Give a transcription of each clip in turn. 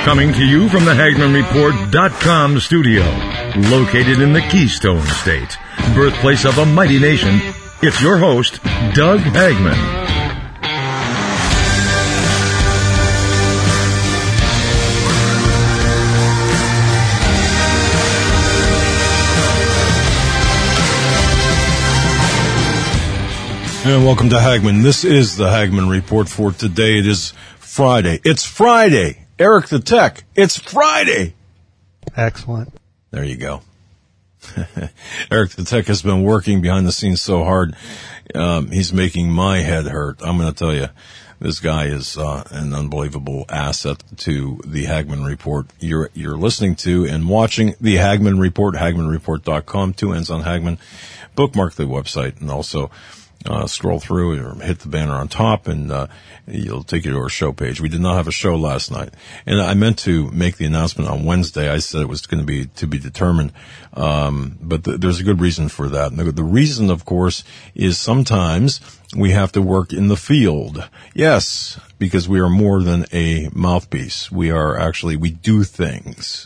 Coming to you from the HagmannReport.com studio, located in the Keystone State, birthplace of a mighty nation, it's your host, Doug Hagmann. And welcome to Hagmann. This is the Hagmann Report for today. It is Friday. It's Friday. Eric the Tech. It's Friday. Excellent. There you go. Eric the Tech has been working behind the scenes so hard. He's making my head hurt. I'm going to tell you, this guy is an unbelievable asset to the Hagmann Report. You're listening to and watching the Hagmann Report, HagmannReport.com, 2 N's on Hagmann. Bookmark the website and also scroll through or hit the banner on top and you'll take you to our show page. We did not have a show last night. And I meant to make the announcement on Wednesday. I said it was going to be determined. But there's a good reason for that. And the reason, of course, is sometimes we have to work in the field. Yes, because we are more than a mouthpiece. We do things.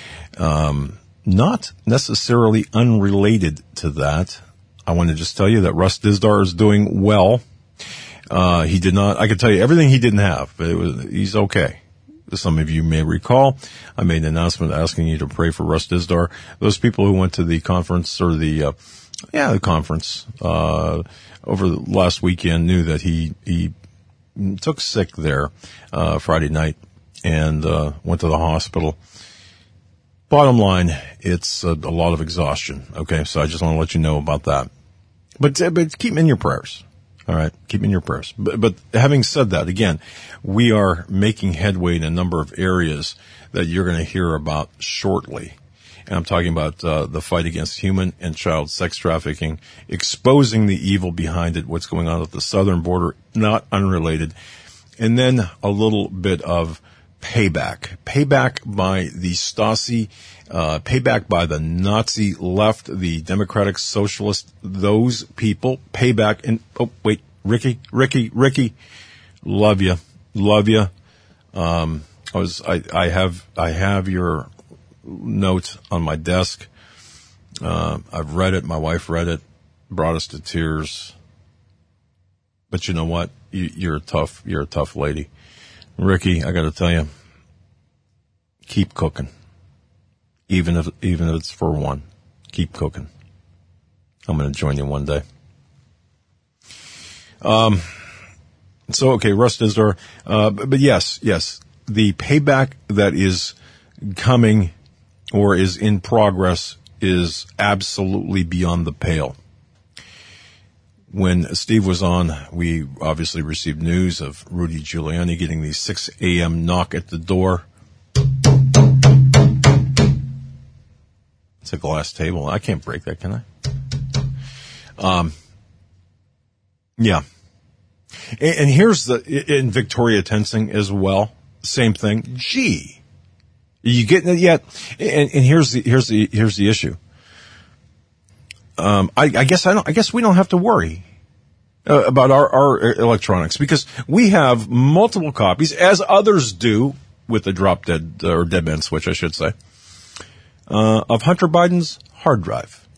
Not necessarily unrelated to that. I want to just tell you that Russ Dizdar is doing well. I could tell you everything he didn't have, but he's okay. Some of you may recall, I made an announcement asking you to pray for Russ Dizdar. Those people who went to the conference or the conference, over the last weekend knew that he took sick there, Friday night and, went to the hospital. Bottom line, it's a lot of exhaustion. Okay. So I just want to let you know about that. But keep him in your prayers. All right. Keep him in your prayers. But having said that, again, we are making headway in a number of areas that you're going to hear about shortly. And I'm talking about, the fight against human and child sex trafficking, exposing the evil behind it, what's going on at the southern border, not unrelated. And then a little bit of payback by the Stasi, payback by the Nazi left, the Democratic Socialist, those people, payback. And, oh, wait, Ricky, love you. I have your note on my desk. I've read it. My wife read it, brought us to tears. But you know what? You're a tough lady. Ricky, I got to tell you, keep cooking. Even if it's for one, keep cooking. I'm going to join you one day. So, okay, Russ Dizdar. But yes, the payback that is coming or is in progress is absolutely beyond the pale. When Steve was on, we obviously received news of Rudy Giuliani getting the 6 a.m. knock at the door. It's a glass table. I can't break that, can I? Yeah. And here's in Victoria Tensing as well. Same thing. Gee, are you getting it yet? And here's the issue. I guess we don't have to worry about our electronics because we have multiple copies, as others do with the drop dead or dead man switch, I should say, of Hunter Biden's hard drive.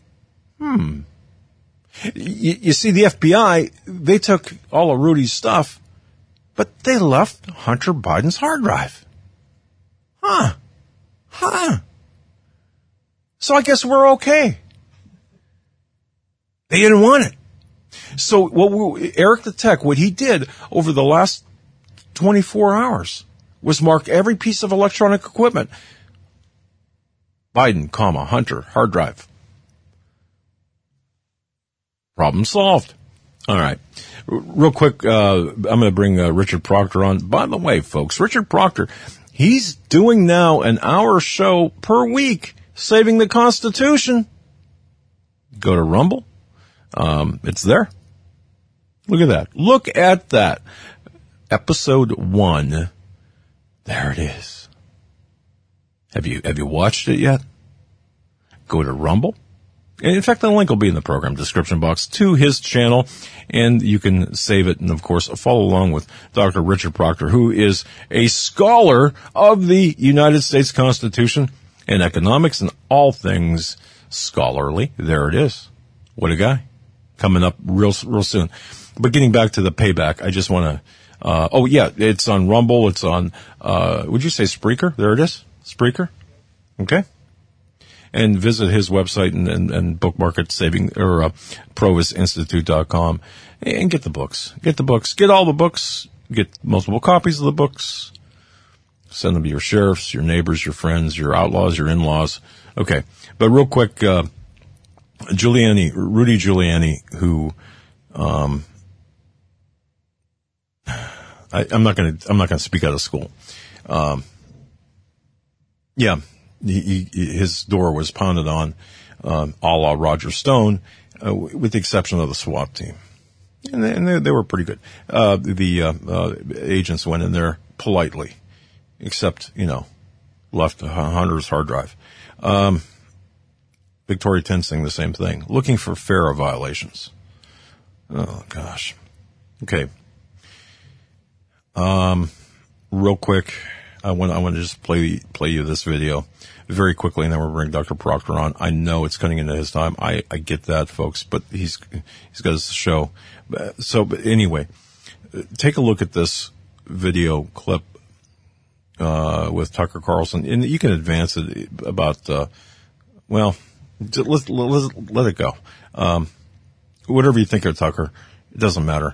You see, the FBI, they took all of Rudy's stuff, but they left Hunter Biden's hard drive. Huh. So I guess we're okay. They didn't want it. So Eric the Tech, what he did over the last 24 hours was mark every piece of electronic equipment. Biden, Hunter, hard drive. Problem solved. All right. Real quick, I'm going to bring Richard Proctor on. By the way, folks, Richard Proctor, he's doing now an hour show per week, saving the Constitution. Go to Rumble. It's there. Look at that. Episode 1. There it is. Have you watched it yet? Go to Rumble, And in fact, the link will be in the program description box to his channel, and you can save it and, of course, follow along with Dr. Richard Proctor, who is a scholar of the United States Constitution and economics and all things scholarly. There it is. What a guy. Coming up real soon. But getting back to the payback, I just want to, it's on Rumble. It's on, would you say Spreaker? There it is. Spreaker. Okay. And visit his website and bookmark it, provisinstitute.com, and get the books. Get the books. Get all the books. Get multiple copies of the books. Send them to your sheriffs, your neighbors, your friends, your outlaws, your in-laws. Okay. But real quick, Rudy Giuliani, who, I'm not going to speak out of school. His door was pounded on, a la Roger Stone, with the exception of the SWAT team. And they were pretty good. The agents went in there politely, except, left Hunter's hard drive. Victoria Tensing, the same thing. Looking for FARA violations. Oh, gosh. Okay. Real quick, I want to just play you this video very quickly, and then we'll bring Dr. Proctor on. I know it's cutting into his time. I get that, folks, but he's got his show. But anyway, take a look at this video clip with Tucker Carlson, and you can advance it about let it go. Whatever you think of Tucker, it doesn't matter.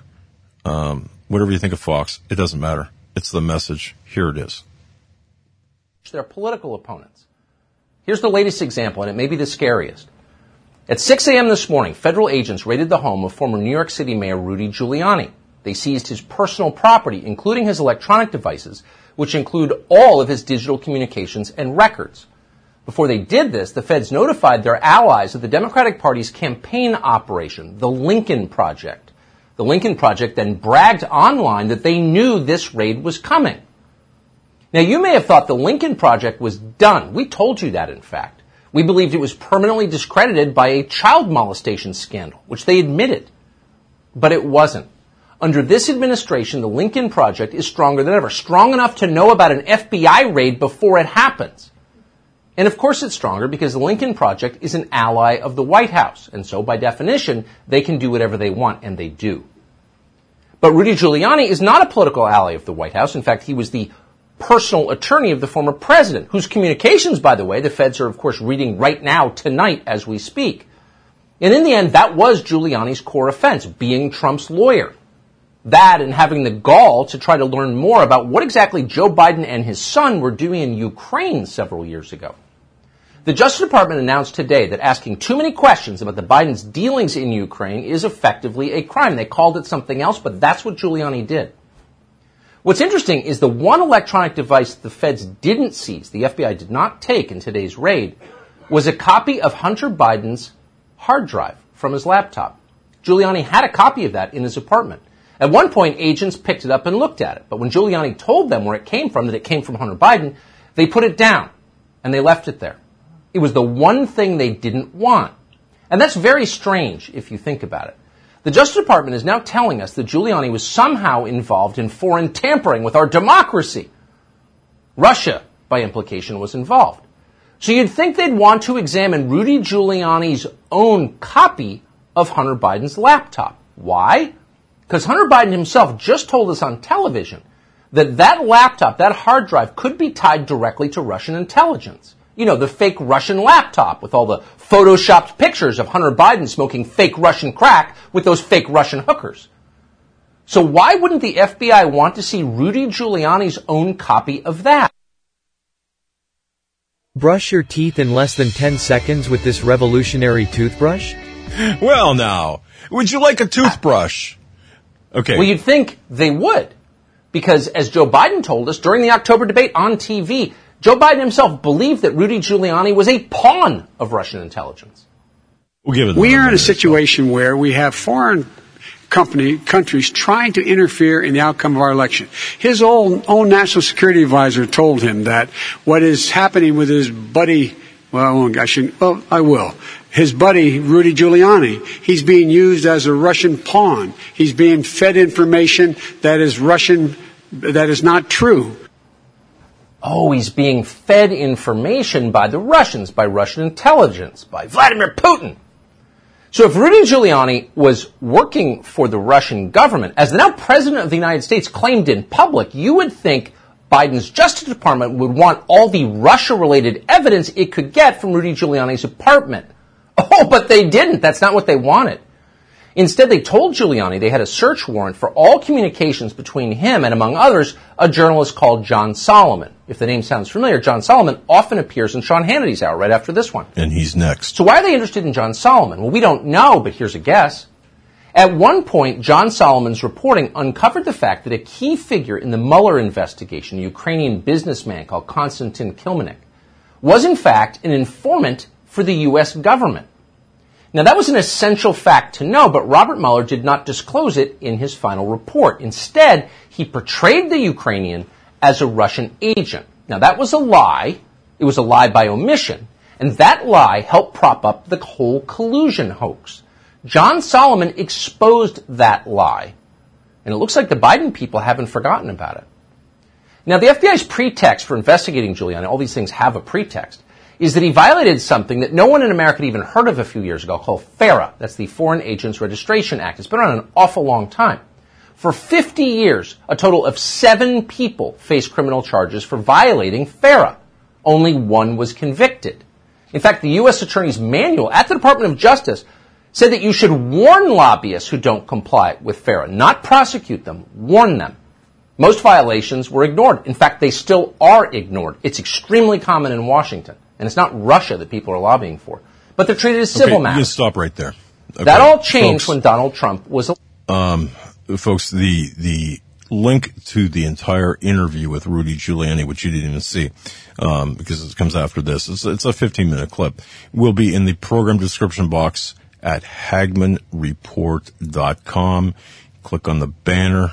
Whatever you think of Fox, it doesn't matter. It's the message. Here it is. They're political opponents. Here's the latest example, and it may be the scariest. At 6 a.m. this morning, federal agents raided the home of former New York City Mayor Rudy Giuliani. They seized his personal property, including his electronic devices, which include all of his digital communications and records. Before they did this, the feds notified their allies of the Democratic Party's campaign operation, the Lincoln Project. The Lincoln Project then bragged online that they knew this raid was coming. Now, you may have thought the Lincoln Project was done. We told you that, in fact. We believed it was permanently discredited by a child molestation scandal, which they admitted. But it wasn't. Under this administration, the Lincoln Project is stronger than ever, strong enough to know about an FBI raid before it happens. And of course it's stronger because the Lincoln Project is an ally of the White House, and so by definition, they can do whatever they want, and they do. But Rudy Giuliani is not a political ally of the White House. In fact, he was the personal attorney of the former president, whose communications, by the way, the feds are, of course, reading right now, tonight, as we speak. And in the end, that was Giuliani's core offense, being Trump's lawyer. That and having the gall to try to learn more about what exactly Joe Biden and his son were doing in Ukraine several years ago. The Justice Department announced today that asking too many questions about the Biden's dealings in Ukraine is effectively a crime. They called it something else, but that's what Giuliani did. What's interesting is the one electronic device the feds didn't seize, the FBI did not take in today's raid, was a copy of Hunter Biden's hard drive from his laptop. Giuliani had a copy of that in his apartment. At one point, agents picked it up and looked at it. But when Giuliani told them where it came from, that it came from Hunter Biden, they put it down and they left it there. It was the one thing they didn't want. And that's very strange if you think about it. The Justice Department is now telling us that Giuliani was somehow involved in foreign tampering with our democracy. Russia, by implication, was involved. So you'd think they'd want to examine Rudy Giuliani's own copy of Hunter Biden's laptop. Why? Because Hunter Biden himself just told us on television that laptop, that hard drive, could be tied directly to Russian intelligence. You know, the fake Russian laptop with all the photoshopped pictures of Hunter Biden smoking fake Russian crack with those fake Russian hookers. So why wouldn't the FBI want to see Rudy Giuliani's own copy of that? Brush your teeth in less than 10 seconds with this revolutionary toothbrush? Well, now, would you like a toothbrush? Okay. Well, you'd think they would. Because as Joe Biden told us during the October debate on TV, Joe Biden himself believed that Rudy Giuliani was a pawn of Russian intelligence. We are in a situation where we have foreign countries trying to interfere in the outcome of our election. His own national security advisor told him that what is happening with his buddy, Well, I will. His buddy, Rudy Giuliani, he's being used as a Russian pawn. He's being fed information that is Russian, that is not true. Oh, he's being fed information by the Russians, by Russian intelligence, by Vladimir Putin. So if Rudy Giuliani was working for the Russian government, as the now President of the United States claimed in public, you would think Biden's Justice Department would want all the Russia-related evidence it could get from Rudy Giuliani's apartment. Oh, but they didn't. That's not what they wanted. Instead, they told Giuliani they had a search warrant for all communications between him and, among others, a journalist called John Solomon. If the name sounds familiar, John Solomon often appears in Sean Hannity's Hour right after this one. And he's next. So why are they interested in John Solomon? Well, we don't know, but here's a guess. At one point, John Solomon's reporting uncovered the fact that a key figure in the Mueller investigation, a Ukrainian businessman called Konstantin Kilmenik, was in fact an informant for the U.S. government. Now, that was an essential fact to know, but Robert Mueller did not disclose it in his final report. Instead, he portrayed the Ukrainian as a Russian agent. Now, that was a lie. It was a lie by omission. And that lie helped prop up the whole collusion hoax. John Solomon exposed that lie. And it looks like the Biden people haven't forgotten about it. Now, the FBI's pretext for investigating Giuliani, all these things have a pretext, is that he violated something that no one in America had even heard of a few years ago called FARA. That's the Foreign Agents Registration Act. It's been around an awful long time. For 50 years, a total of 7 people faced criminal charges for violating FARA. Only 1 was convicted. In fact, the U.S. Attorney's Manual at the Department of Justice said that you should warn lobbyists who don't comply with FARA, not prosecute them, warn them. Most violations were ignored. In fact, they still are ignored. It's extremely common in Washington. And it's not Russia that people are lobbying for. But they're treated as civil matters. You can stop right there. Okay. That all changed when Donald Trump was... Folks, the link to the entire interview with Rudy Giuliani, which you didn't even see, because it comes after this. It's a 15-minute clip. Will be in the program description box at HagmannReport.com. Click on the banner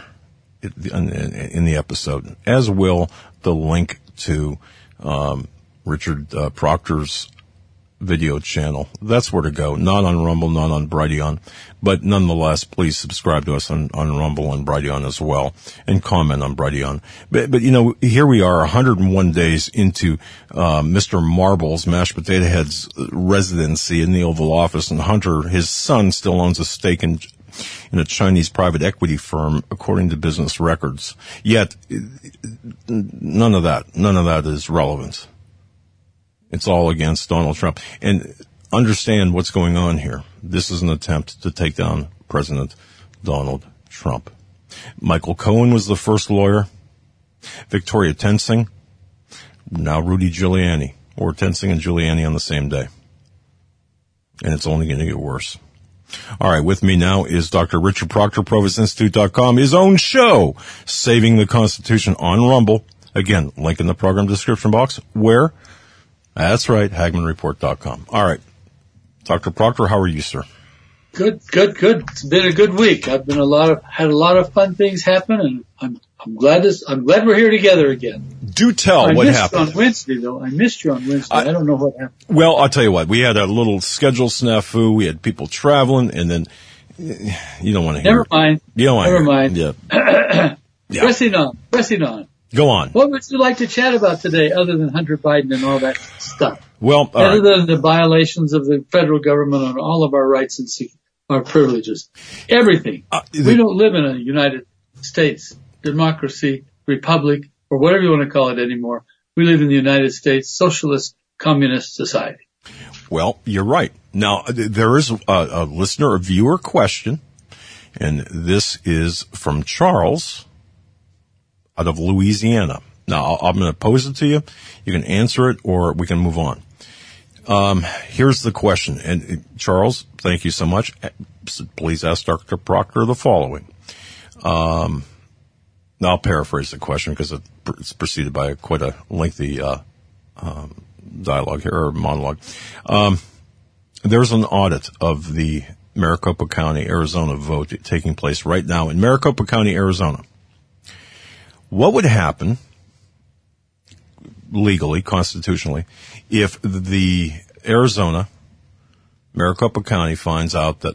in the episode, as will the link to Richard Proctor's video channel. That's where to go. Not on Rumble, not on Brighteon, but nonetheless, please subscribe to us on Rumble and Brighteon as well, and comment on Brighteon. But you know, here we are, 101 days into Mr. Marble's Mashed Potato Head's residency in the Oval Office, and Hunter, his son, still owns a stake in a Chinese private equity firm, according to business records. Yet, none of that is relevant. It's all against Donald Trump. And understand what's going on here. This is an attempt to take down President Donald Trump. Michael Cohen was the first lawyer. Victoria Tensing. Now Rudy Giuliani. Or Tensing and Giuliani on the same day. And it's only going to get worse. All right, with me now is Dr. Richard Proctor, ProvostInstitute.com, his own show, Saving the Constitution, on Rumble. Again, link in the program description box. Where? That's right, HagmannReport.com. All right. Dr. Proctor, how are you, sir? Good. It's been a good week. I've been had a lot of fun things happen, and I'm glad we're here together again. Do tell what happened. I missed you on Wednesday, though. I missed you on Wednesday. I don't know what happened. Well, I'll tell you what. We had a little schedule snafu. We had people traveling, and then you don't want to hear. Never mind. You don't want to hear. Never mind. Yeah. Pressing on. Go on. What would you like to chat about today, other than Hunter Biden and all that stuff? Well, other than the violations of the federal government on all of our rights and our privileges, everything. We don't live in a United States democracy, republic, or whatever you want to call it anymore. We live in the United States Socialist Communist Society. Well, you're right. Now, there is a listener, a viewer question, and this is from Charles out of Louisiana. Now, I'm going to pose it to you. You can answer it, or we can move on. Here's the question. And Charles, thank you so much. Please ask Dr. Proctor the following. Now, I'll paraphrase the question because it's preceded by quite a lengthy dialogue here, or monologue. There's an audit of the Maricopa County, Arizona vote taking place right now in Maricopa County, Arizona. What would happen, legally, constitutionally, if the Arizona, Maricopa County finds out that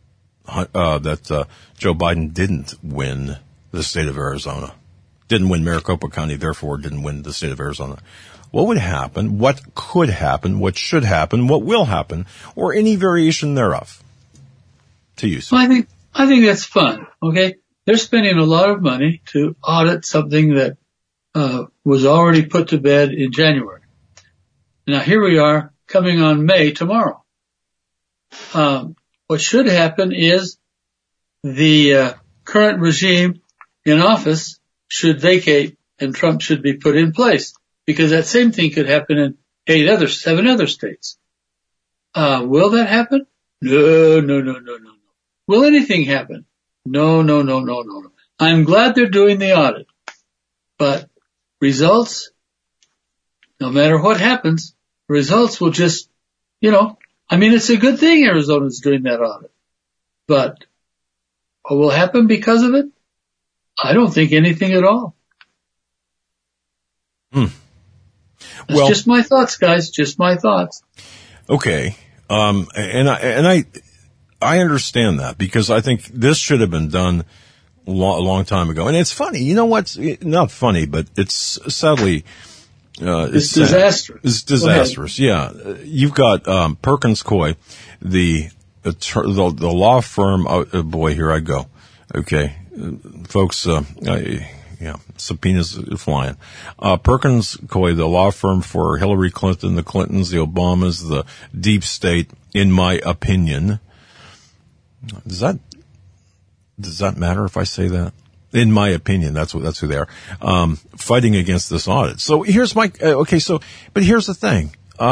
Joe Biden didn't win the state of Arizona, didn't win Maricopa County, therefore didn't win the state of Arizona, what would happen? What could happen? What should happen? What will happen? Or any variation thereof? To you, sir. Well, I think that's fun. Okay, they're spending a lot of money to audit something that was already put to bed in January. Now here we are coming on May tomorrow. What should happen is the current regime in office should vacate and Trump should be put in place, because that same thing could happen in 7 other states. Will that happen? No. Will anything happen? No. I'm glad they're doing the audit, but results, no matter what happens, results will just, it's a good thing Arizona's doing that audit, but what will happen because of it? I don't think anything at all. That's just my thoughts, guys. Just my thoughts. Okay. And I understand that, because I think this should have been done a long time ago. And it's funny. You know what's not funny, but it's sadly, it's disastrous. It's disastrous. Yeah. You've got, Perkins Coie, the law firm. Oh, boy, here I go. Okay. Folks, subpoenas flying. Perkins Coie, the law firm for Hillary Clinton, the Clintons, the Obamas, the deep state, in my opinion. Does that matter if I say that? In my opinion, that's who they are. Fighting against this audit. So here's my, but here's the thing.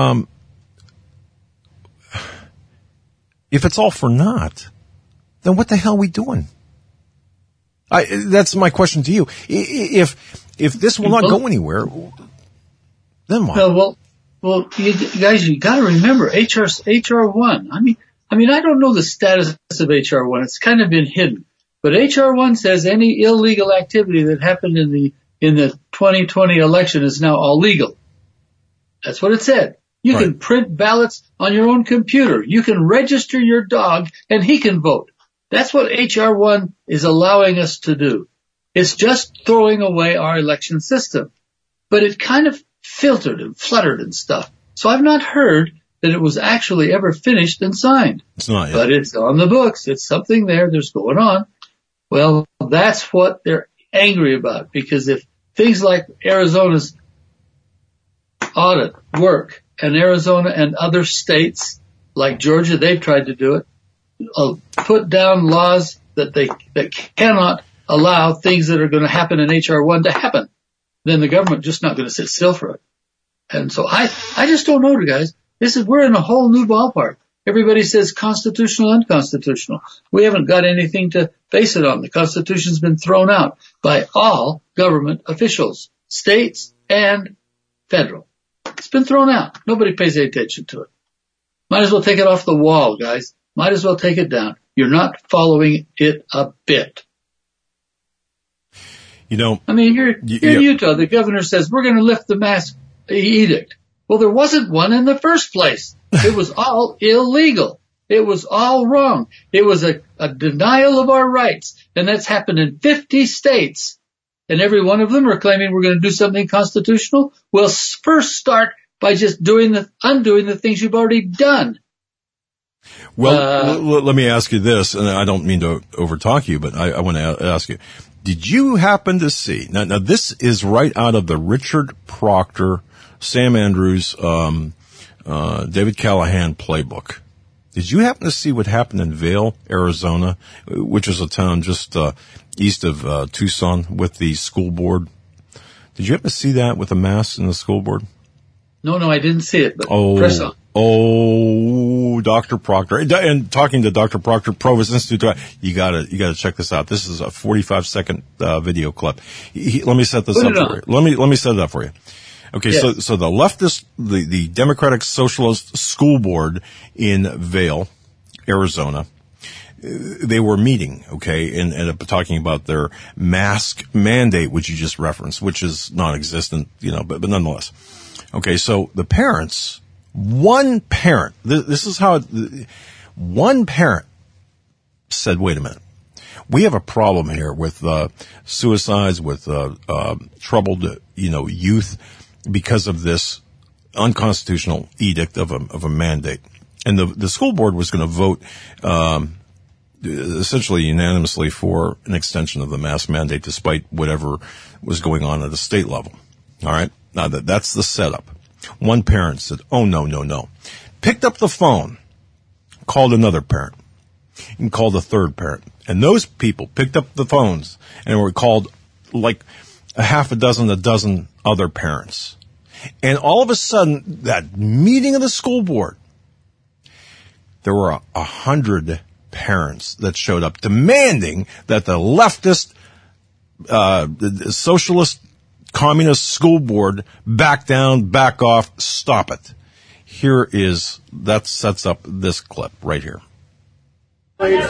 If it's all for naught, then what the hell are we doing? That's my question to you. If this will not go anywhere, then what? Well, you got to remember HR 1. I mean, I don't know the status of HR 1. It's kind of been hidden, but HR 1 says any illegal activity that happened in the 2020 election is now all legal. That's what it said. You can print ballots on your own computer. You can register your dog, and he can vote. That's what HR 1 is allowing us to do. It's just throwing away our election system. But it kind of filtered and fluttered and stuff. So I've not heard that it was actually ever finished and signed. It's not yet. But it's on the books. It's something there's going on. Well, that's what they're angry about, because if things like Arizona's audit work, and Arizona and other states like Georgia, they've tried to do it, put down laws that cannot allow things that are going to happen in HR 1 to happen, then the government just not going to sit still for it. And so I just don't know, guys. We're in a whole new ballpark. Everybody says constitutional, unconstitutional. We haven't got anything to base it on. The Constitution's been thrown out by all government officials, states and federal. It's been thrown out. Nobody pays any attention to it. Might as well take it off the wall, guys. Might as well take it down. You're not following it a bit. Here in Utah, the governor says we're going to lift the mask edict. Well, there wasn't one in the first place. It was all illegal. It was all wrong. It was a denial of our rights. And that's happened in 50 states. And every one of them are claiming we're going to do something constitutional. Well, first start by just undoing the things you've already done. Well, let me ask you this, and I don't mean to overtalk you, but I want to ask you, did you happen to see, now this is right out of the Richard Proctor, Sam Andrews, David Callahan playbook. Did you happen to see what happened in Vail, Arizona, which is a town just east of Tucson, with the school board? Did you happen to see that with the masks in the school board? No, I didn't see it, but press on. Oh, Dr. Proctor, and talking to Dr. Proctor, Provost Institute, you gotta check this out. This is a 45-second video clip. Let me set this up for you. Let me set it up for you. Okay, yes. So the leftist, the Democratic Socialist School Board in Vail, Arizona, they were meeting, okay, and talking about their mask mandate, which you just referenced, which is non-existent, but nonetheless. Okay, so the parents, one parent, this is how, one parent said, wait a minute, we have a problem here with suicides, with troubled, youth because of this unconstitutional edict of a mandate. And the school board was going to vote essentially unanimously for an extension of the mask mandate despite whatever was going on at the state level. All right? Now that's the setup. One parent said, oh, no. Picked up the phone, called another parent, and called a third parent. And those people picked up the phones and were called like a dozen other parents. And all of a sudden, that meeting of the school board, there were 100 parents that showed up demanding that the leftist, the socialist, communist school board back down, back off, stop it. That sets up this clip right here. No! Need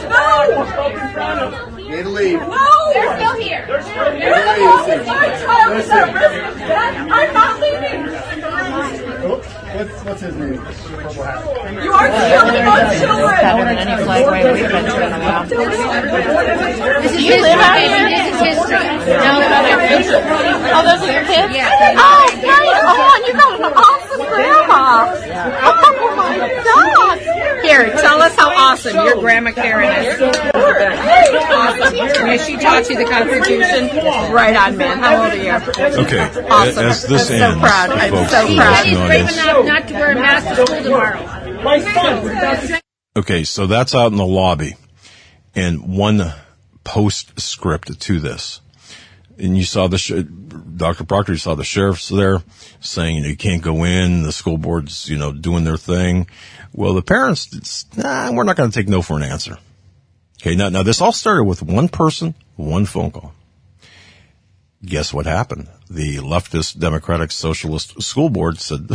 to leave. No! They're still here. They're still here. My child is at risk. I'm not leaving. What's his name? You are killing my children. Better than any flag way we've been to in a while. Do you live out here? This is history. No, oh, those are your kids? Yeah. Oh, right on. You got an awesome grandma. Oh, my God. Here, tell us how awesome your grandma Karen is. Awesome. And she taught you the Constitution. Right on, man. How old are you? Okay. Awesome. As this I'm ends, so proud. I'm so proud. She's brave enough not to wear a mask to school tomorrow. My son. Okay, so that's out in the lobby. And one postscript to this. And you saw Dr. Proctor, you saw the sheriffs there saying, you can't go in, the school board's, doing their thing. Well, the parents, we're not going to take no for an answer. Okay, now this all started with one person, one phone call. Guess what happened? The leftist Democratic Socialist School Board said,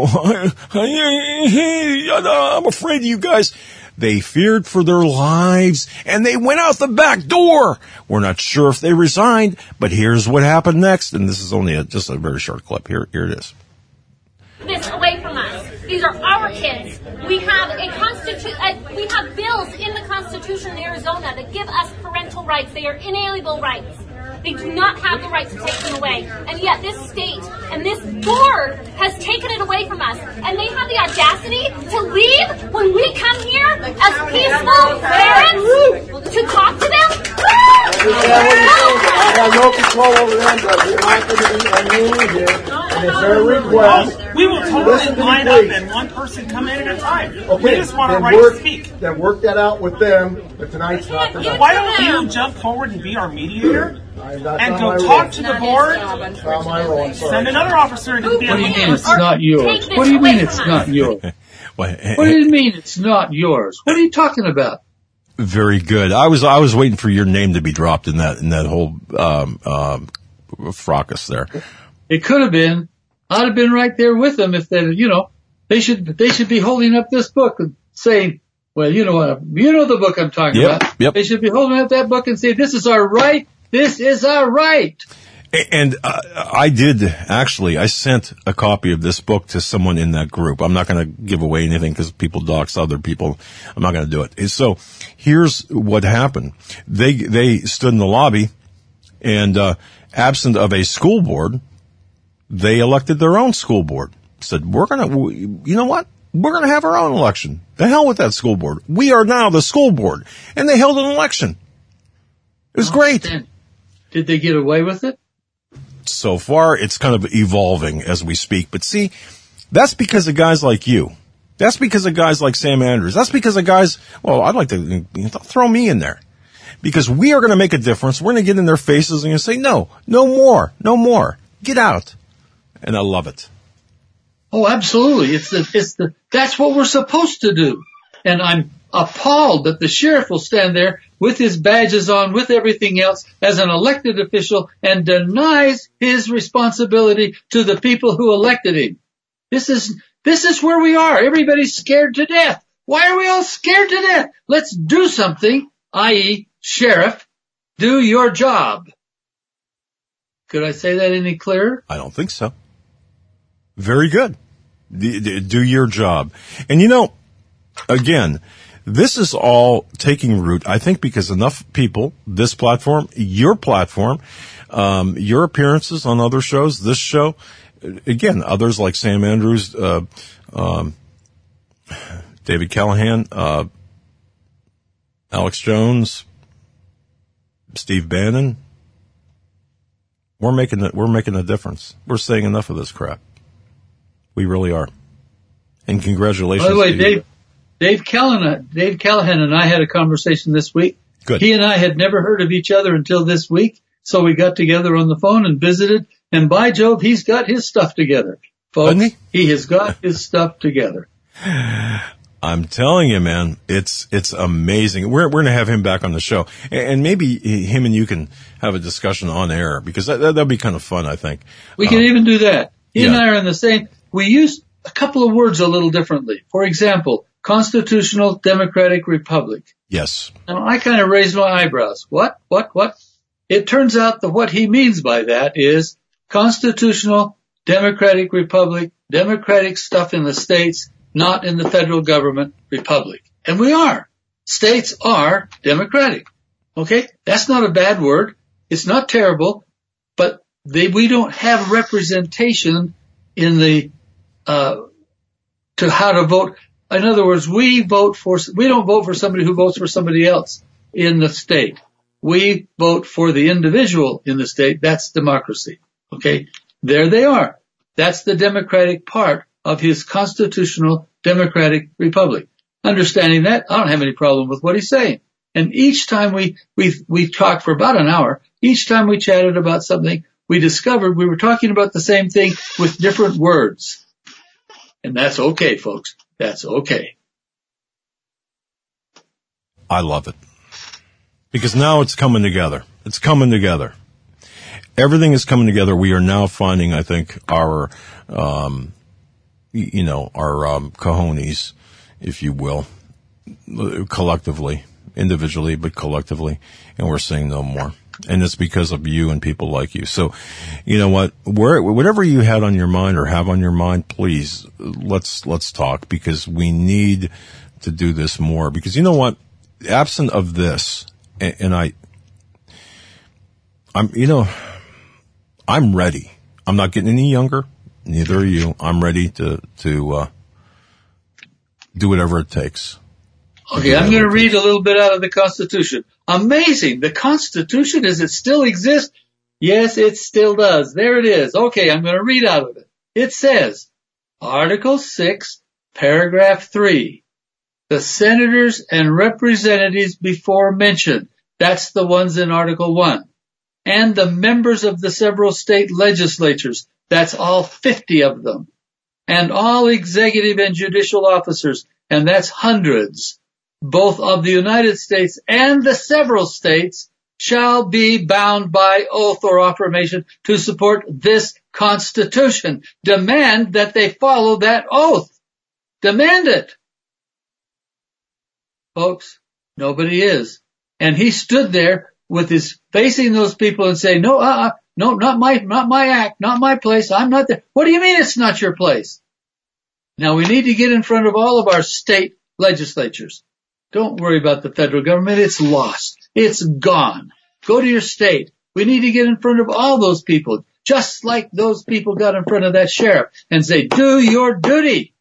I'm afraid of you guys. They feared for their lives, and they went out the back door. We're not sure if they resigned, but here's what happened next. And this is only just a very short clip. Here it is. This away from us. These are our kids. We have we have bills in the Constitution in Arizona that give us parental rights. They are inalienable rights. They do not have the right to take them away. And yet this state and this board has taken it away from us. And they have the audacity to leave when we come here as peaceful parents to talk to them? I have no control over them, but we're not going to be unruly here. And it's their request. We will totally line up and one person come in at a time. Okay, we just want our right to speak. Then work that out with them, but tonight's not the night. Why don't you jump forward and be our mediator? And go talk to the board. Send another officer to be a mediator. It's not yours. What do you mean it's not yours? What do you mean it's not yours? What are you talking about? Very good. I was waiting for your name to be dropped in that whole fracas there. It could have been. I'd have been right there with them if they should be holding up this book and saying, well, you know the book I'm talking about. Yep. They should be holding up that book and saying, this is our right. This is our right. And I sent a copy of this book to someone in that group. I'm not going to give away anything because people dox other people. I'm not going to do it. So here's what happened. They stood in the lobby and, absent of a school board, they elected their own school board. Said, you know what? We're going to have our own election. The hell with that school board. We are now the school board. And they held an election. It was great. Did they get away with it? So far, it's kind of evolving as we speak. But see, that's because of guys like you. That's because of guys like Sam Andrews. That's because of guys, I'd like to throw me in there. Because we are going to make a difference. We're going to get in their faces and say, no more. Get out. And I love it. Oh, absolutely. That's what we're supposed to do. And I'm appalled that the sheriff will stand there with his badges on, with everything else, as an elected official and denies his responsibility to the people who elected him. This is where we are. Everybody's scared to death. Why are we all scared to death? Let's do something i.e. sheriff, do your job. Could I say that any clearer? I don't think so. Very good. Do your job. And again, this is all taking root, I think, because enough people, this platform, your platform, your appearances on other shows, this show, again, others like Sam Andrews, David Callahan, Alex Jones, Steve Bannon. We're making a difference. We're saying enough of this crap. We really are. And congratulations. By the way, Dave Callahan and I had a conversation this week. Good. He and I had never heard of each other until this week, so we got together on the phone and visited. And by Jove, he's got his stuff together, folks. He has got his stuff together. I'm telling you, man, it's amazing. We're going to have him back on the show, and maybe him and you can have a discussion on air, because that'll be kind of fun, I think. We can even do that. He and I are in the same. We use a couple of words a little differently. For example, constitutional democratic republic. Yes. And I kind of raised my eyebrows. What? It turns out that what he means by that is constitutional democratic republic, democratic stuff in the states, not in the federal government republic. And we are. States are democratic. Okay? That's not a bad word. It's not terrible, but we don't have representation in the to how to vote. In other words, we don't vote for somebody who votes for somebody else in the state. We vote for the individual in the state. That's democracy. Okay? There they are. That's the democratic part of his constitutional democratic republic. Understanding that, I don't have any problem with what he's saying. And each time we talked for about an hour, each time we chatted about something, we discovered we were talking about the same thing with different words. And that's okay, folks. That's okay. I love it. Because now it's coming together. It's coming together. Everything is coming together. We are now finding, I think, our cojones, if you will, collectively, individually, but collectively, and we're saying no more. And it's because of you and people like you. So, you know what? Whatever you had on your mind or have on your mind, please, let's talk, because we need to do this more. Because you know what? Absent of this, and I'm ready. I'm not getting any younger. Neither are you. I'm ready to do whatever it takes. Okay, I'm going to read a little bit out of the Constitution. Amazing. The Constitution, does it still exist? Yes, it still does. There it is. Okay, I'm going to read out of it. It says, Article 6, Paragraph 3, the senators and representatives before mentioned, that's the ones in Article 1, and the members of the several state legislatures, that's all 50 of them, and all executive and judicial officers, and that's hundreds, both of the United States and the several states, shall be bound by oath or affirmation to support this Constitution. Demand that they follow that oath. Demand it. Folks, nobody is. And he stood there with his facing those people and saying, no, not my act, not my place. I'm not there. What do you mean it's not your place? Now we need to get in front of all of our state legislatures. Don't worry about the federal government. It's lost. It's gone. Go to your state. We need to get in front of all those people, just like those people got in front of that sheriff, and say, do your duty.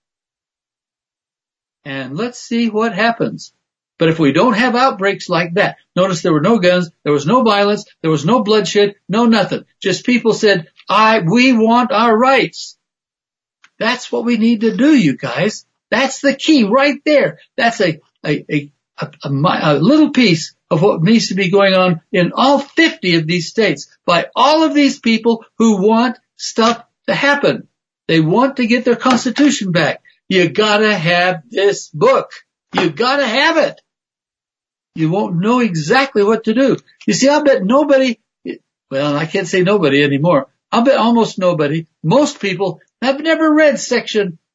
And let's see what happens. But if we don't have outbreaks like that, notice there were no guns, there was no violence, there was no bloodshed, no nothing. Just people said, we want our rights. That's what we need to do, you guys. That's the key right there. That's a little piece of what needs to be going on in all 50 of these states by all of these people who want stuff to happen. They want to get their Constitution back. You gotta have this book. You gotta have it. You won't know exactly what to do. You see, I'll bet nobody, well, I can't say nobody anymore. I'll bet almost nobody, most people have never read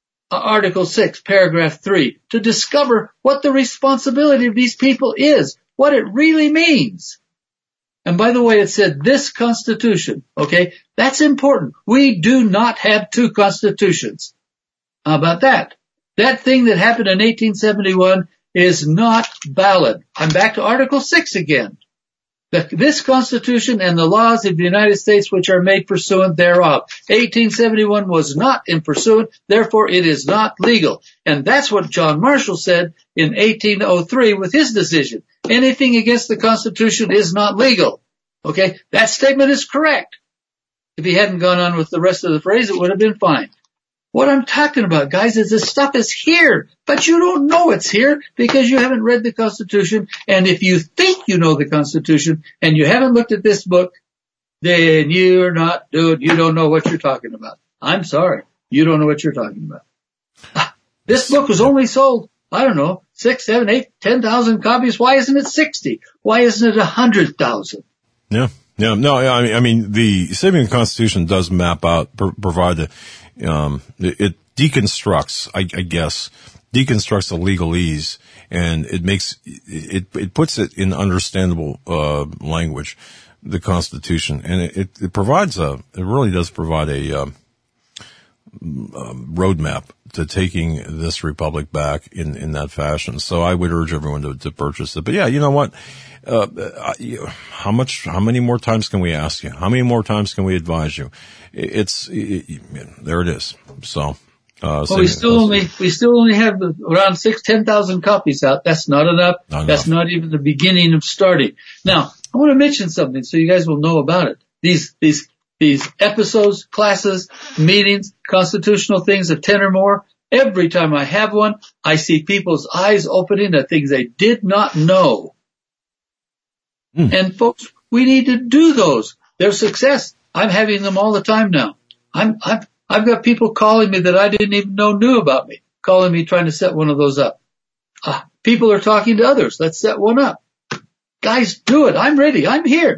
Article 6, Paragraph 3, to discover what the responsibility of these people is. what it really means. And by the way, it said this Constitution, okay? That's important. We do not have two constitutions. How about that? That thing that happened in 1871 is not valid. I'm back to Article 6 again. This Constitution and the laws of the United States which are made pursuant thereof. 1871 was not in pursuant, therefore it is not legal. And that's what John Marshall said in 1803 with his decision. Anything against the Constitution is not legal. Okay? That statement is correct. If he hadn't gone on with the rest of the phrase, it would have been fine. What I'm talking about, guys, is this stuff is here, but you don't know it's here because you haven't read the Constitution. And if you think you know the Constitution and you haven't looked at this book, then you don't know what you're talking about. I'm sorry. You don't know what you're talking about. This book was only sold, I don't know, 6, 7, 8, 10,000 copies. Why isn't it 60? Why isn't it 100,000? Yeah. No, I mean, the Saving the Constitution does map out, provide it deconstructs, I guess, deconstructs the legalese, and it puts it in understandable, language, the Constitution. And it really does provide a roadmap to taking this republic back in that fashion. So I would urge everyone to purchase it. But yeah, you know what? How many more times can we ask you? How many more times can we advise you? There it is. So, we still only have around 10,000 copies out. That's not enough. That's not even the beginning of starting. Now, I want to mention something so you guys will know about it. These episodes, classes, meetings, constitutional things of 10 or more, every time I have one, I see people's eyes opening to things they did not know. And folks, we need to do those. Their success. I'm having them all the time now. I've got people calling me that I didn't even know knew about me, calling me trying to set one of those up. People are talking to others. Let's set one up. Guys, do it. I'm ready. I'm here.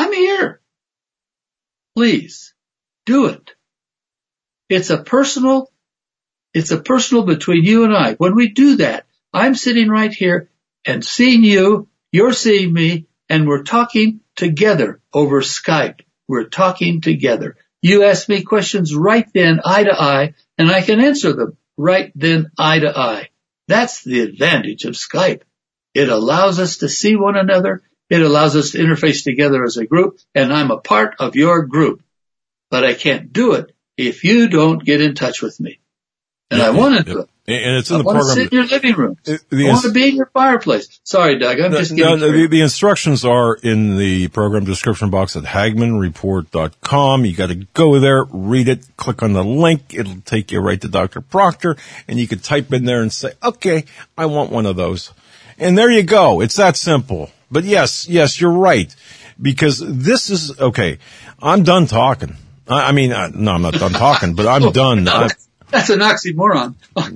Please do it. It's a personal between you and I. When we do that, I'm sitting right here and seeing you, you're seeing me, and we're talking together over Skype. We're talking together. You ask me questions right then, eye to eye, and I can answer them right then, eye to eye. That's the advantage of Skype. It allows us to see one another. It allows us to interface together as a group, and I'm a part of your group. But I can't do it if you don't get in touch with me. And I want to do it. And it's in the program. I want to sit in your living room. I want to be in your fireplace. Sorry, Doug. I'm just getting the instructions are in the program description box at HagmannReport.com. You got to go there, read it, click on the link. It'll take you right to Dr. Proctor, and you can type in there and say, okay, I want one of those. And there you go. It's that simple. But yes, you're right. Because this is, okay, I'm done talking. No, I'm not done talking, but I'm done. That's an oxymoron.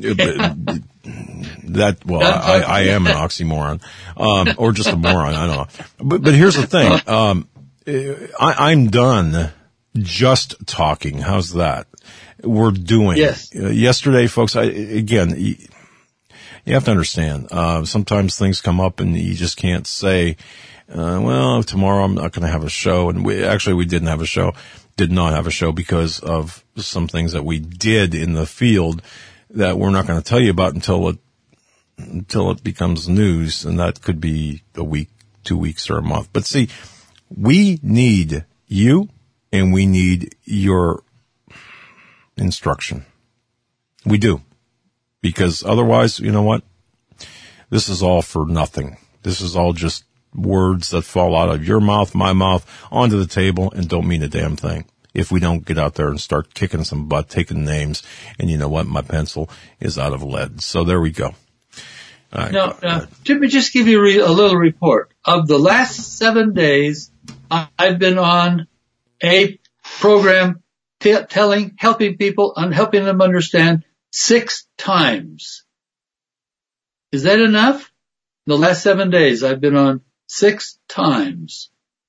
I am an oxymoron, or just a moron. I don't know. But here's the thing. I'm done just talking. How's that? We're doing. Yes. Yesterday, folks, you have to understand, sometimes things come up and you just can't say, tomorrow I'm not going to have a show. And we didn't have a show. Did not have a show because of some things that we did in the field that we're not going to tell you about until it becomes news. And that could be a week, 2 weeks, or a month. But see, we need you and we need your instruction. We do. Because otherwise, you know what? This is all for nothing. This is all just words that fall out of your mouth, my mouth, onto the table and don't mean a damn thing. If we don't get out there and start kicking some butt, taking names, and you know what? My pencil is out of lead. So there we go. Right. Now, let me just give you a little report. Of the last 7 days, I've been on a program helping people and helping them understand 6 times. Is that enough? The last 7 days I've been on 6 times.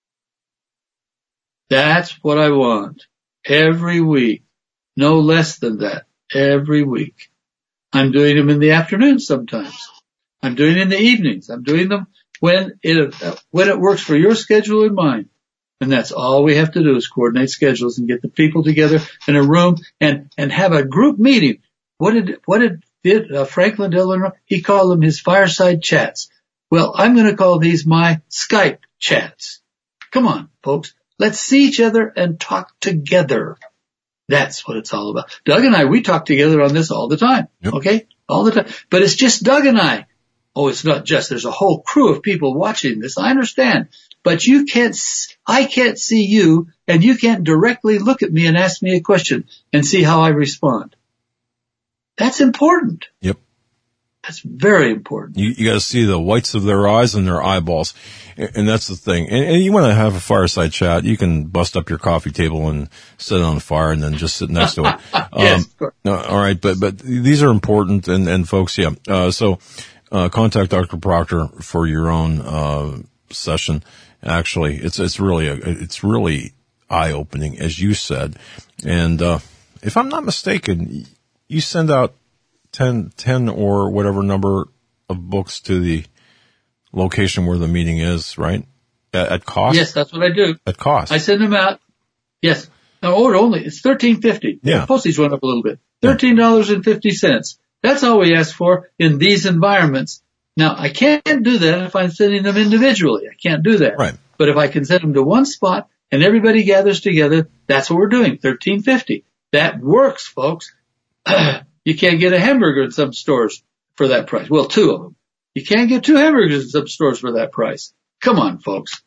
That's what I want. Every week. No less than that. Every week. I'm doing them in the afternoon sometimes. I'm doing them in the evenings. I'm doing them when it works for your schedule and mine. And that's all we have to do is coordinate schedules and get the people together in a room and have a group meeting. What did Franklin Delano? He called them his fireside chats. Well, I'm going to call these my Skype chats. Come on, folks. Let's see each other and talk together. That's what it's all about. Doug and I, we talk together on this all the time. Yep. Okay? All the time. But it's just Doug and I. Oh, it's not just. There's a whole crew of people watching this. I understand. But I can't see you, and you can't directly look at me and ask me a question and see how I respond. That's important. Yep. That's very important. You got to see the whites of their eyes and their eyeballs. And that's the thing. And you want to have a fireside chat, you can bust up your coffee table and set it on fire and then just sit next to it. Yes, of course. No, all right. But these are important. And folks, yeah. So contact Dr. Proctor for your own session. Actually, it's really eye-opening, as you said. And if I'm not mistaken, you send out 10 or whatever number of books to the location where the meeting is, right? At cost? Yes, that's what I do. At cost. I send them out. Yes. Now, it's $13.50. Yeah. The postage went up a little bit. $13.50. That's all we ask for in these environments. Now, I can't do that if I'm sending them individually. I can't do that. Right. But if I can send them to one spot and everybody gathers together, that's what we're doing. $13.50. That works, folks. You can't get a hamburger in some stores for that price. Well, 2 of them. You can't get 2 hamburgers in some stores for that price. Come on, folks.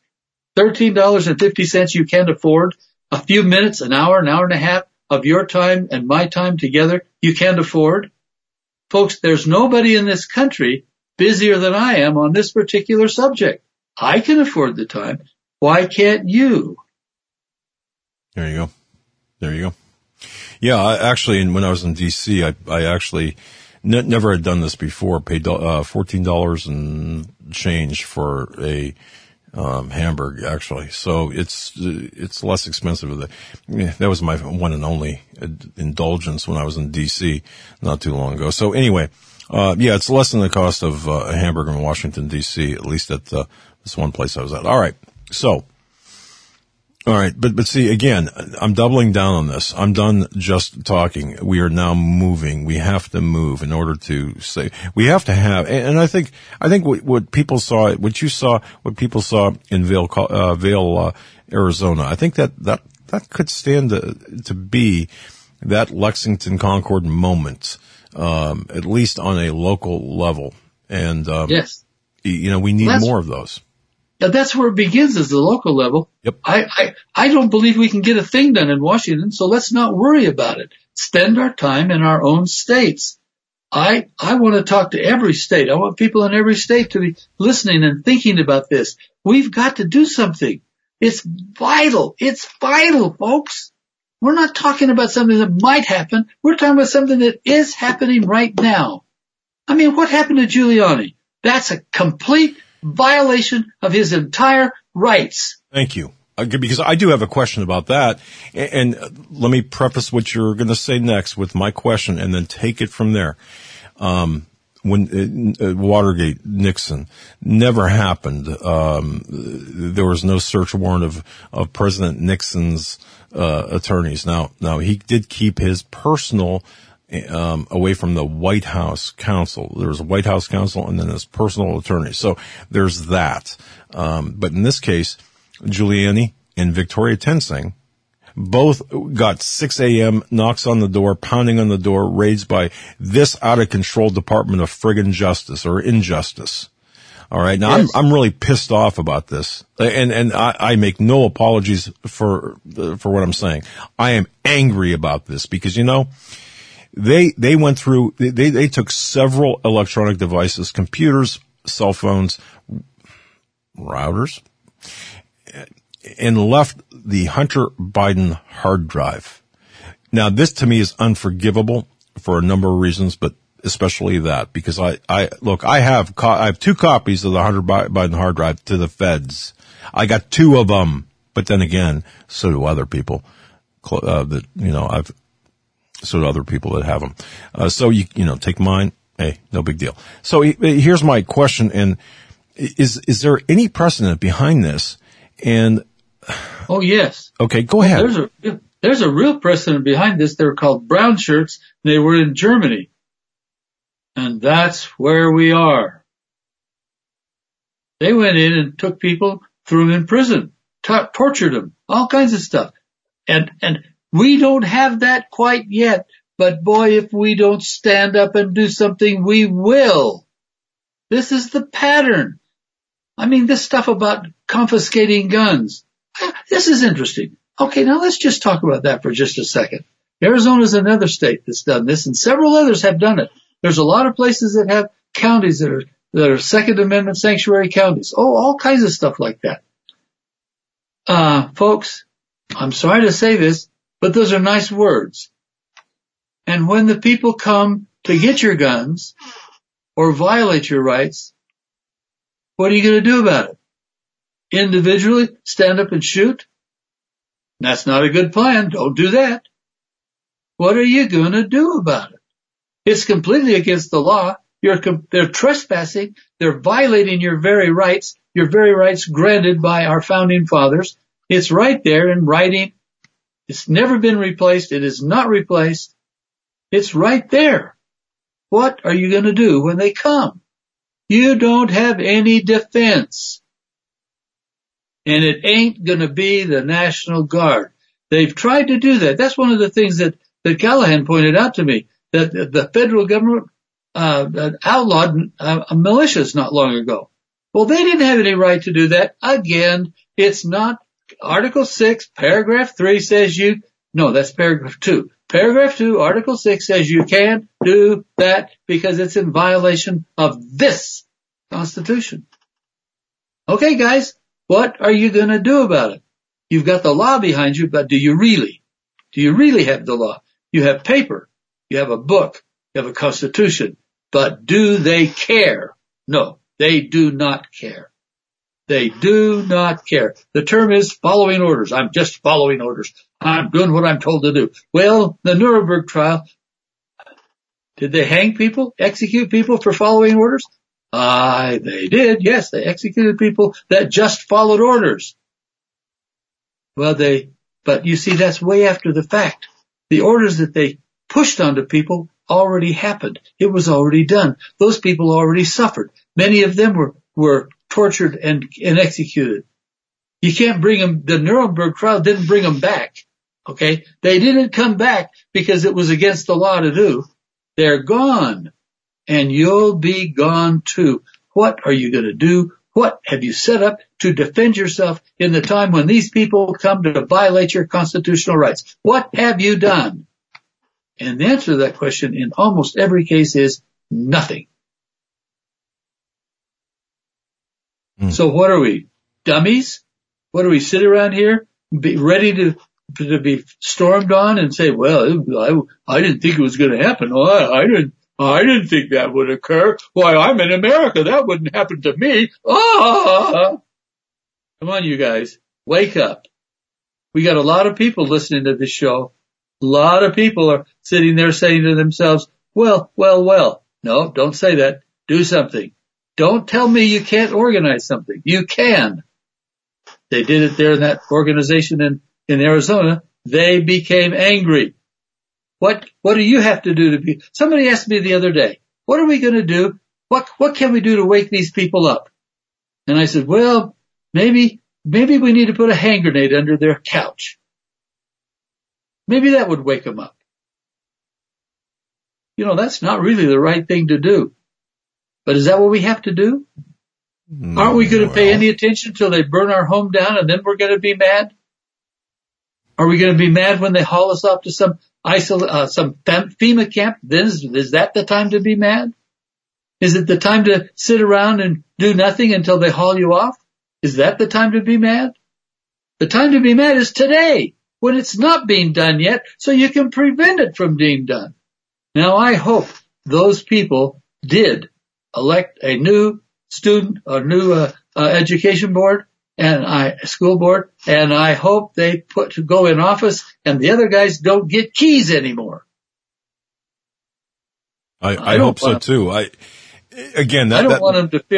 $13.50 you can't afford. A few minutes, an hour and a half of your time and my time together you can't afford. Folks, there's nobody in this country busier than I am on this particular subject. I can afford the time. Why can't you? There you go. Yeah, I actually, when I was in D.C., I actually never had done this before. Paid $14 and change for a hamburger, actually. So it's less expensive. That was my one and only indulgence when I was in D.C. not too long ago. So anyway, it's less than the cost of a hamburger in Washington, D.C., at least at this one place I was at. All right, so. All right, but see, again, I'm doubling down on this. I'm done just talking. We are now moving. We have to move in order to say, we have to have, and I think what people saw, what people saw in Vail, Arizona, I think that could stand to be that Lexington Concord moment, at least on a local level. And, yes, we need more of those. Now that's where it begins, is the local level. Yep. I don't believe we can get a thing done in Washington, so let's not worry about it. Spend our time in our own states. I want to talk to every state. I want people in every state to be listening and thinking about this. We've got to do something. It's vital. It's vital, folks. We're not talking about something that might happen. We're talking about something that is happening right now. I mean, what happened to Giuliani? That's a complete violation of his entire rights. Thank you. Because I do have a question about that. And let me preface what you're going to say next with my question and then take it from there. When Watergate, Nixon, never happened. There was no search warrant of President Nixon's attorneys. Now he did keep his personal away from the White House counsel. There was a White House counsel and then his personal attorney. So there's that. But in this case, Giuliani and Victoria Tensing both got 6 a.m. knocks on the door, pounding on the door, raised by this out of control Department of friggin' justice or injustice. All right. Now yes. I'm really pissed off about this. And I make no apologies for what I'm saying. I am angry about this because, they went through, they took several electronic devices, computers, cell phones, routers, and left the Hunter Biden hard drive. Now, this to me is unforgivable for a number of reasons, but especially that, because I have 2 copies of the Hunter Biden hard drive to the feds. I got 2 of them, but then again, so do other people so do other people that have them. So take mine. Hey, no big deal. So here's my question. And Is there any precedent behind this? And oh yes. Okay, go ahead. There's a real precedent behind this. They're called brown shirts. They were in Germany. And that's where we are. They went in and took people, threw them in prison, tortured them, all kinds of stuff. And we don't have that quite yet. But boy, if we don't stand up and do something, we will. This is the pattern. I mean, this stuff about confiscating guns. This is interesting. Okay, now let's just talk about that for just a second. Arizona is another state that's done this, and several others have done it. There's a lot of places that have counties that are Second Amendment sanctuary counties. Oh, all kinds of stuff like that. Folks, I'm sorry to say this, but those are nice words. And when the people come to get your guns or violate your rights, what are you going to do about it? Individually stand up and shoot? That's not a good plan. Don't do that. What are you going to do about it? It's completely against the law. They're trespassing. They're violating your very rights granted by our founding fathers. It's right there in writing. It's never been replaced. It is not replaced. It's right there. What are you going to do when they come? You don't have any defense. And it ain't going to be the National Guard. They've tried to do that. That's one of the things that Callahan pointed out to me, that the federal government outlawed militias not long ago. Well, they didn't have any right to do that. Again, it's not. Article 6, paragraph 3 says that's paragraph 2. Paragraph 2, Article 6 says you can't do that because it's in violation of this Constitution. Okay, guys, what are you going to do about it? You've got the law behind you, but do you really? Do you really have the law? You have paper. You have a book. You have a Constitution. But do they care? No, they do not care. They do not care. The term is following orders. I'm just following orders. I'm doing what I'm told to do. Well, the Nuremberg trial, did they hang people, execute people for following orders? They did. Yes, they executed people that just followed orders. Well, but you see, that's way after the fact. The orders that they pushed onto people already happened. It was already done. Those people already suffered. Many of them were tortured and executed. You can't bring them. The Nuremberg trial didn't bring them back. Okay. They didn't come back because it was against the law to do. They're gone, and you'll be gone too. What are you going to do? What have you set up to defend yourself in the time when these people come to violate your constitutional rights? What have you done? And the answer to that question in almost every case is nothing. So what are we, dummies? What do we sit around here, be ready to be stormed on and say, well, I didn't think it was going to happen. Oh, I didn't think that would occur. Why, I'm in America. That wouldn't happen to me. Come on, you guys, wake up. We got a lot of people listening to this show. A lot of people are sitting there saying to themselves, well. No, don't say that. Do something. Don't tell me you can't organize something. You can. They did it there in that organization in Arizona. They became angry. What do you have to do to be? Somebody asked me the other day, what are we going to do? What can we do to wake these people up? And I said, well, maybe we need to put a hand grenade under their couch. Maybe that would wake them up. That's not really the right thing to do. But is that what we have to do? Aren't we going to pay any attention till they burn our home down and then we're going to be mad? Are we going to be mad when they haul us off to some FEMA camp? Then is that the time to be mad? Is it the time to sit around and do nothing until they haul you off? Is that the time to be mad? The time to be mad is today, when it's not being done yet, so you can prevent it from being done. Now, I hope those people did elect a new education board and school board, and I hope they go in office and the other guys don't get keys anymore. I hope so too. I don't want them to fear.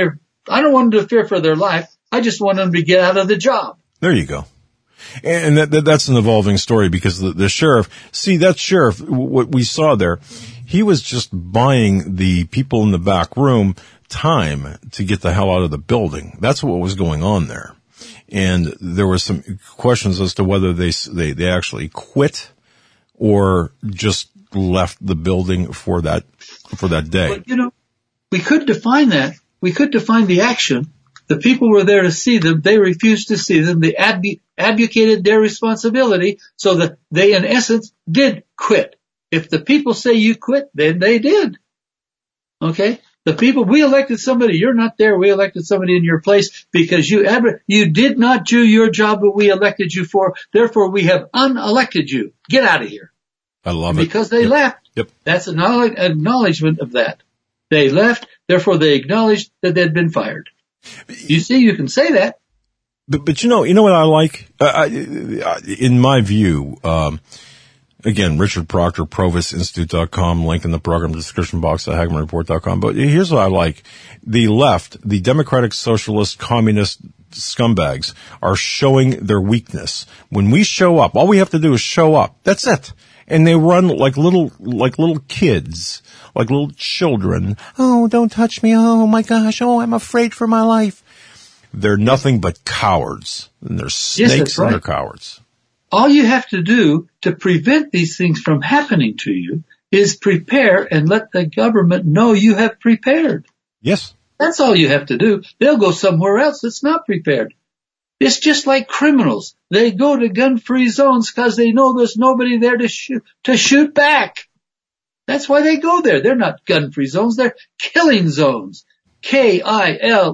I don't want them to fear for their life. I just want them to get out of the job. There you go. And that's an evolving story because the sheriff, that sheriff, what we saw there, he was just buying the people in the back room time to get the hell out of the building. That's what was going on there. And there were some questions as to whether they actually quit or just left the building for that day. But, we could define that. We could define the action. The people were there to see them. They refused to see them. They abdicated their responsibility so that they, in essence, did quit. If the people say you quit, then they did. Okay? The people, we elected somebody, you're not there, we elected somebody in your place because you did not do your job that we elected you for, therefore we have unelected you. Get out of here. I love it. Because they left. Yep. That's an acknowledgement of that. They left, therefore they acknowledged that they'd been fired. You see, you can say that. But you know what I like? In my view, again, Richard Proctor, ProvostInstitute.com, link in the program description box at HagmannReport.com. But here's what I like. The left, the Democratic Socialist Communist scumbags are showing their weakness. When we show up, all we have to do is show up. That's it. And they run like little kids, like little children. Oh, don't touch me. Oh my gosh. Oh, I'm afraid for my life. They're nothing but cowards. And they're snakes and they're cowards. All you have to do to prevent these things from happening to you is prepare and let the government know you have prepared. Yes. That's all you have to do. They'll go somewhere else that's not prepared. It's just like criminals. They go to gun-free zones because they know there's nobody there to shoot back. That's why they go there. They're not gun-free zones. They're killing zones. Killing.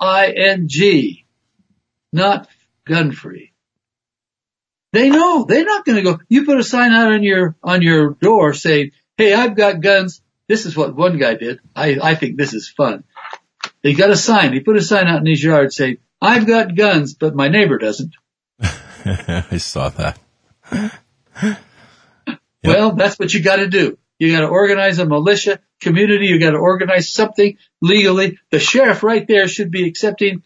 Not gun-free. They know. They're not going to go. You put a sign out on your door saying, hey, I've got guns. This is what one guy did. I think this is fun. He got a sign. He put a sign out in his yard saying, I've got guns, but my neighbor doesn't. I saw that. Yep. Well, that's what you got to do. You got to organize a militia community. You got to organize something legally. The sheriff right there should be accepting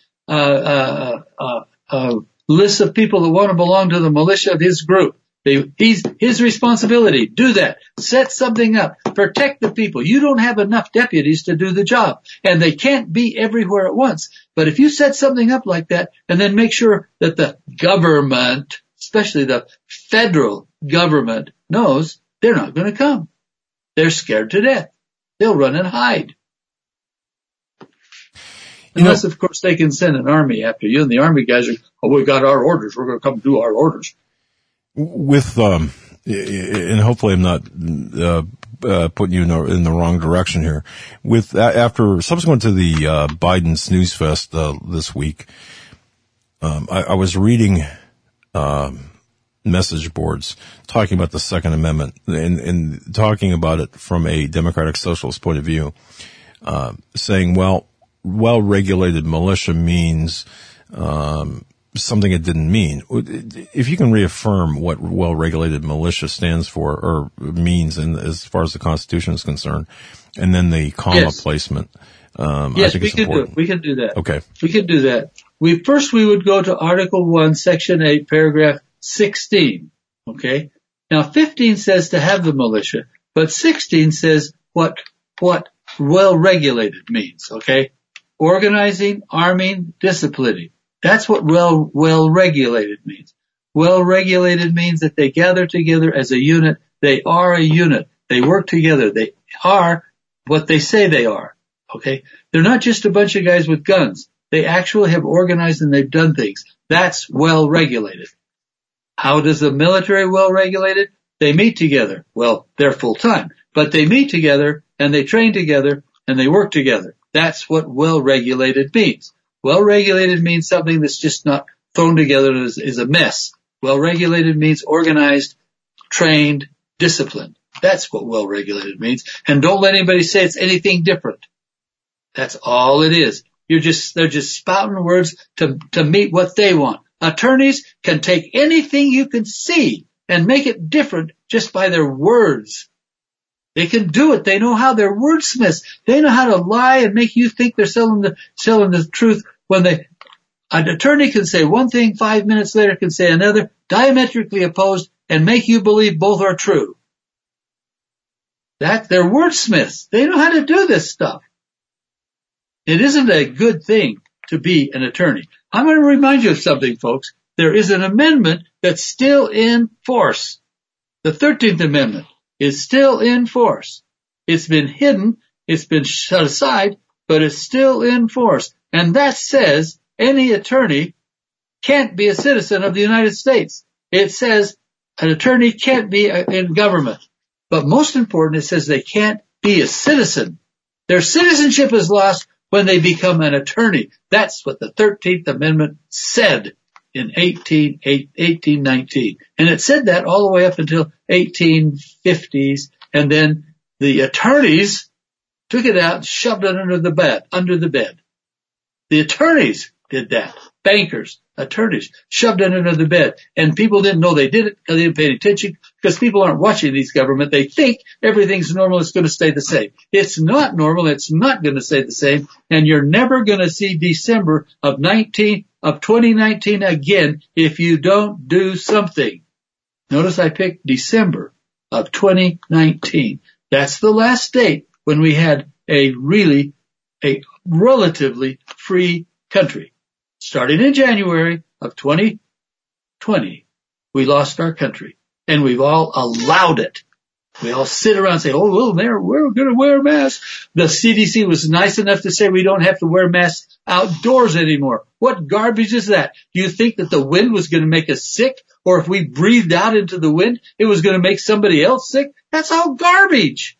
lists of people that want to belong to the militia of his group. His responsibility. Do that. Set something up. Protect the people. You don't have enough deputies to do the job, and they can't be everywhere at once. But if you set something up like that and then make sure that the government, especially the federal government, knows, they're not going to come. They're scared to death. They'll run and hide. Unless, of course, they can send an army after you, and the army guys are, oh, we got our orders. We're going to come do our orders. With, and hopefully I'm not, putting you in the wrong direction here. Subsequent to the, Biden snooze fest, this week, I was reading, message boards talking about the Second Amendment and talking about it from a Democratic Socialist point of view, saying, well-regulated militia means, something it didn't mean. If you can reaffirm what well-regulated militia stands for or means as far as the Constitution is concerned, and then the comma placement, yes, I think it's important. We can do that. Okay. We can do that. We would go to Article 1, Section 8, Paragraph 16. Okay? Now 15 says to have the militia, but 16 says what well-regulated means. Okay? Organizing, arming, disciplining. That's what well-regulated means. Well-regulated means that they gather together as a unit. They are a unit. They work together. They are what they say they are. Okay? They're not just a bunch of guys with guns. They actually have organized and they've done things. That's well-regulated. How does the military well-regulated? They meet together. Well, they're full-time. But they meet together and they train together and they work together. That's what well-regulated means. Well-regulated means something that's just not thrown together and is a mess. Well-regulated means organized, trained, disciplined. That's what well-regulated means. And don't let anybody say it's anything different. That's all it is. They're just spouting words to meet what they want. Attorneys can take anything you can see and make it different just by their words. They can do it. They know how. They're wordsmiths. They know how to lie and make you think they're selling the truth when an attorney can say one thing, 5 minutes later can say another, diametrically opposed, and make you believe both are true. They're wordsmiths. They know how to do this stuff. It isn't a good thing to be an attorney. I'm going to remind you of something, folks. There is an amendment that's still in force. The 13th Amendment is still in force. It's been hidden, it's been set aside, but it's still in force. And that says any attorney can't be a citizen of the United States. It says an attorney can't be in government. But most important, it says they can't be a citizen. Their citizenship is lost when they become an attorney. That's what the 13th Amendment said in 1819. And it said that all the way up until 1850s. And then the attorneys took it out and shoved it under the bed. The attorneys did that. Bankers, attorneys, shoved it under the bed. And people didn't know they did it because they didn't pay any attention, because people aren't watching these government. They think everything's normal. It's going to stay the same. It's not normal. It's not going to stay the same. And you're never going to see December of 2019 again if you don't do something. Notice I picked December of 2019. That's the last date when we had a relatively free country. Starting in January of 2020, we lost our country, and we've all allowed it. We all sit around and say, oh, well, we're going to wear masks. The CDC was nice enough to say we don't have to wear masks outdoors anymore. What garbage is that? Do you think that the wind was going to make us sick? Or if we breathed out into the wind, it was going to make somebody else sick? That's all garbage.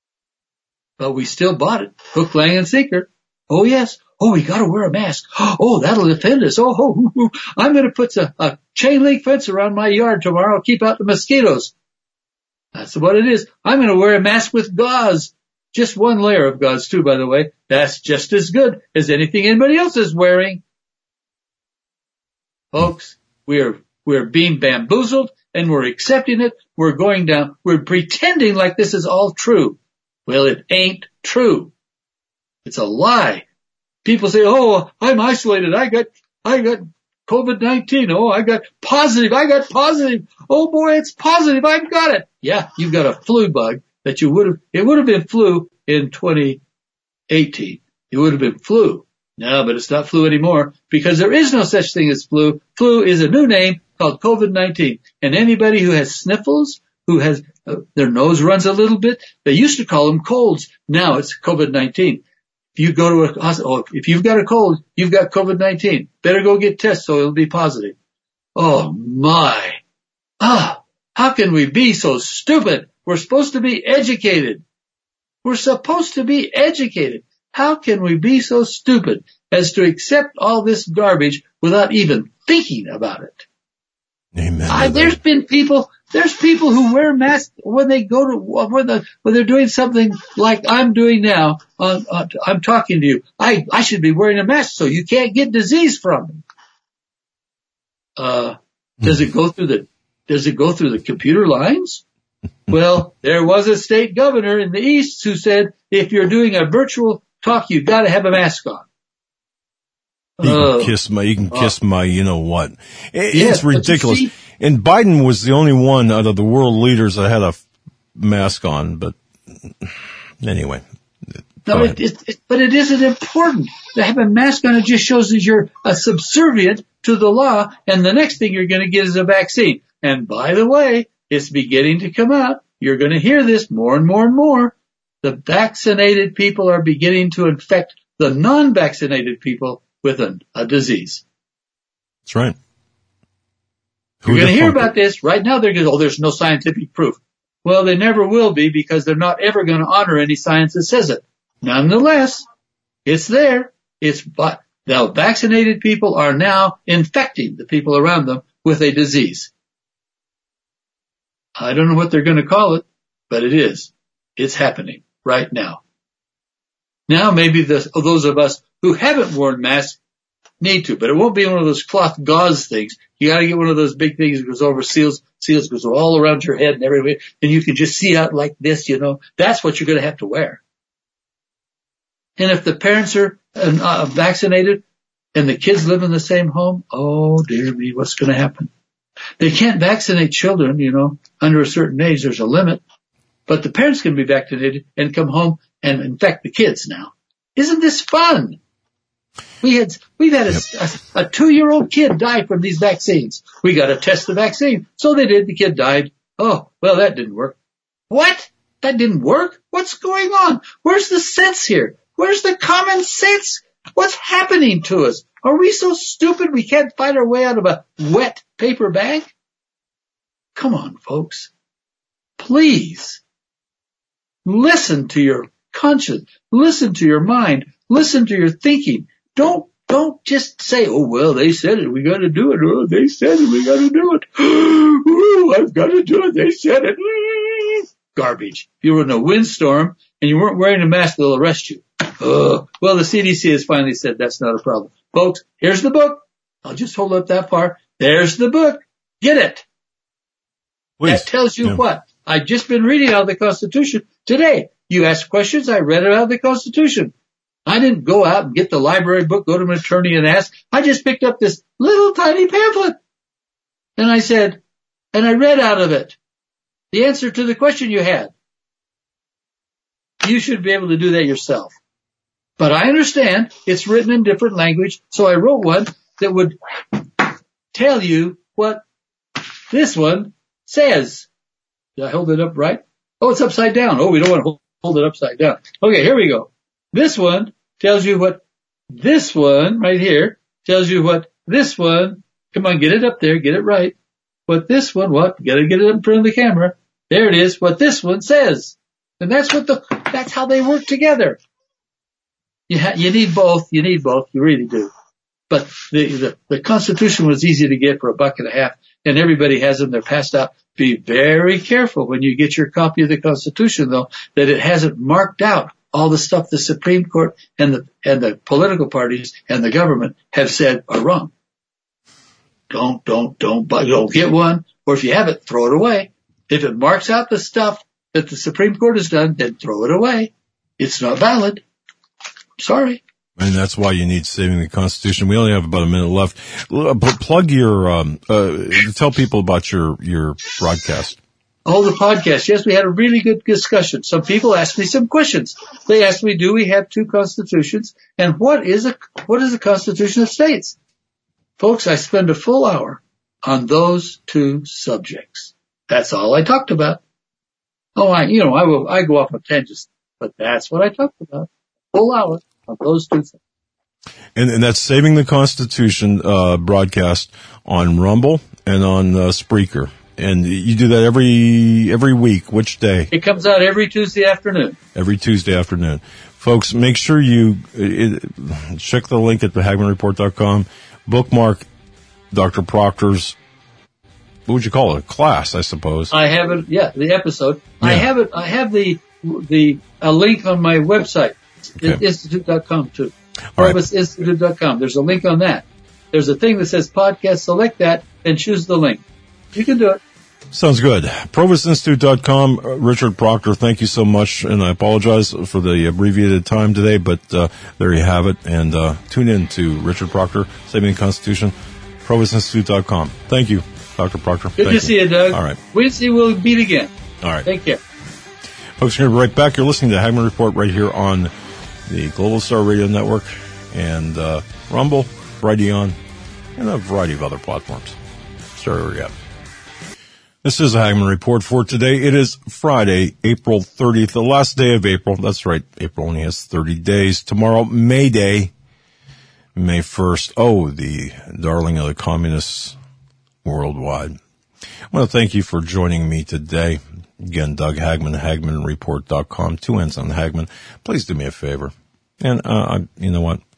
But we still bought it, hook, line, and sinker. Oh, yes. Oh, we got to wear a mask. Oh, that'll offend us. Oh, I'm going to put a chain link fence around my yard tomorrow. I'll keep out the mosquitoes. That's what it is. I'm going to wear a mask with gauze. Just one layer of gauze, too, by the way. That's just as good as anything anybody else is wearing. Folks, we're being bamboozled, and we're accepting it. We're going down. We're pretending like this is all true. Well, it ain't true. It's a lie. People say, oh, I'm isolated. I got COVID-19. Oh, I got positive. Oh boy, it's positive. I've got it. Yeah, you've got a flu bug that it would have been flu in 2018. It would have been flu. No, but it's not flu anymore because there is no such thing as flu. Flu is a new name called COVID-19. And anybody who has sniffles, who has their nose runs a little bit, they used to call them colds. Now it's COVID-19. If you go to a hospital, if you've got a cold, you've got COVID-19. Better go get tested so it'll be positive. Oh my. How can we be so stupid? We're supposed to be educated. How can we be so stupid as to accept all this garbage without even thinking about it? Amen. There's people who wear masks when they go to, when they're doing something like I'm doing now. I'm talking to you. I should be wearing a mask so you can't get disease from me. Does it go through the computer lines? Well, there was a state governor in the East who said if you're doing a virtual talk, you've got to have a mask on. You can kiss my, you know what. It's Yeah, ridiculous. And Biden was the only one out of the world leaders that had a mask on, but anyway. No, but it isn't important to have a mask on. It just shows that you're subservient to the law, and the next thing you're going to get is a vaccine. And by the way, it's beginning to come out. You're going to hear this more and more and more. The vaccinated people are beginning to infect the non-vaccinated people with a disease. That's right. You're going to hear about this. Right now they're going to, there's no scientific proof. Well, they never will be because they're not ever going to honor any science that says it. Nonetheless, it's there. But the vaccinated people are now infecting the people around them with a disease. I don't know what they're going to call it, but it is. It's happening right now. Now maybe those of us who haven't worn masks need to, but it won't be one of those cloth gauze things. You got to get one of those big things that goes over seals goes all around your head and everywhere, and you can just see out like this, That's what you're going to have to wear. And if the parents are vaccinated and the kids live in the same home, oh dear me, what's going to happen? They can't vaccinate children, under a certain age. There's a limit. But the parents can be vaccinated and come home and infect the kids now. Isn't this fun? We've had a 2-year-old kid die from these vaccines. We got to test the vaccine. So they did. The kid died. Oh, well, that didn't work. What? That didn't work? What's going on? Where's the sense here? Where's the common sense? What's happening to us? Are we so stupid we can't find our way out of a wet paper bag? Come on, folks. Please. Listen to your conscience. Listen to your mind. Listen to your thinking. Don't just say, oh, well, they said it. We got to do it. Oh, they said it. We got to do it. Oh, I've got to do it. They said it. Garbage. If you were in a windstorm and you weren't wearing a mask, they'll arrest you. Well, the CDC has finally said that's not a problem. Folks, here's the book. I'll just hold up that far. There's the book. Get it. Please. That tells you what? I've just been reading out of the Constitution today. You asked questions. I read it out of the Constitution. I didn't go out and get the library book, go to an attorney and ask. I just picked up this little tiny pamphlet. And I said, and I read out of it the answer to the question you had. You should be able to do that yourself. But I understand it's written in different language, so I wrote one that would tell you what this one says. Did I hold it up right? Oh, it's upside down. Oh, we don't want to hold it upside down. Okay, here we go. This one tells you what this one right here tells you what this one, come on, get it up there, get it right. What this one, what? You gotta get it in front of the camera. There it is, what this one says. And that's that's how they work together. You need both. You really do. But the Constitution was easy to get for $1.50, and everybody has them. They're passed out. Be very careful when you get your copy of the Constitution, though, that it hasn't marked out all the stuff the Supreme Court and the political parties and the government have said are wrong. Don't get one, or if you have it, throw it away. If it marks out the stuff that the Supreme Court has done, then throw it away. It's not valid. Sorry. And that's why you need Saving the Constitution. We only have about a minute left. Plug your, tell people about your broadcast. Oh, the podcast. Yes, we had a really good discussion. Some people asked me some questions. They asked me, do we have two constitutions? And what is a Constitution of States? Folks, I spend a full hour on those two subjects. That's all I talked about. Oh, I go off on tangents, but that's what I talked about. Full hour on those two things. And that's Saving the Constitution broadcast on Rumble and on Spreaker. And you do that every week. Which day? It comes out every Tuesday afternoon. Every Tuesday afternoon. Folks, make sure you check the link at thehagmannreport.com. Bookmark Dr. Proctor's, what would you call it? A class, I suppose. I have it. Yeah, the episode. Yeah. I have a link on my website. Okay. Institute.com too. ProvisInstitute.com. There's a link on that. There's a thing that says podcast. Select that and choose the link. You can do it. Sounds good. ProvisInstitute.com. Richard Proctor, thank you so much. And I apologize for the abbreviated time today, but there you have it. And tune in to Richard Proctor, Saving the Constitution, ProvisInstitute.com. Thank you, Dr. Proctor. Good to see you, Doug. All right. Wednesday we'll meet again. All right. Take care. Folks, we're going to be right back. You're listening to Hagmann Report right here on the Global Star Radio Network and Rumble, Brighteon, and a variety of other platforms. Stereo Rehab. This is a Hagmann Report for today. It is Friday, April 30th, the last day of April. That's right. April only has 30 days. Tomorrow, May Day, May 1st. Oh, the darling of the communists worldwide. I want to thank you for joining me today. Again, Doug Hagmann, HagmannReport.com, 2 N's on Hagmann. Please do me a favor. And, you know what?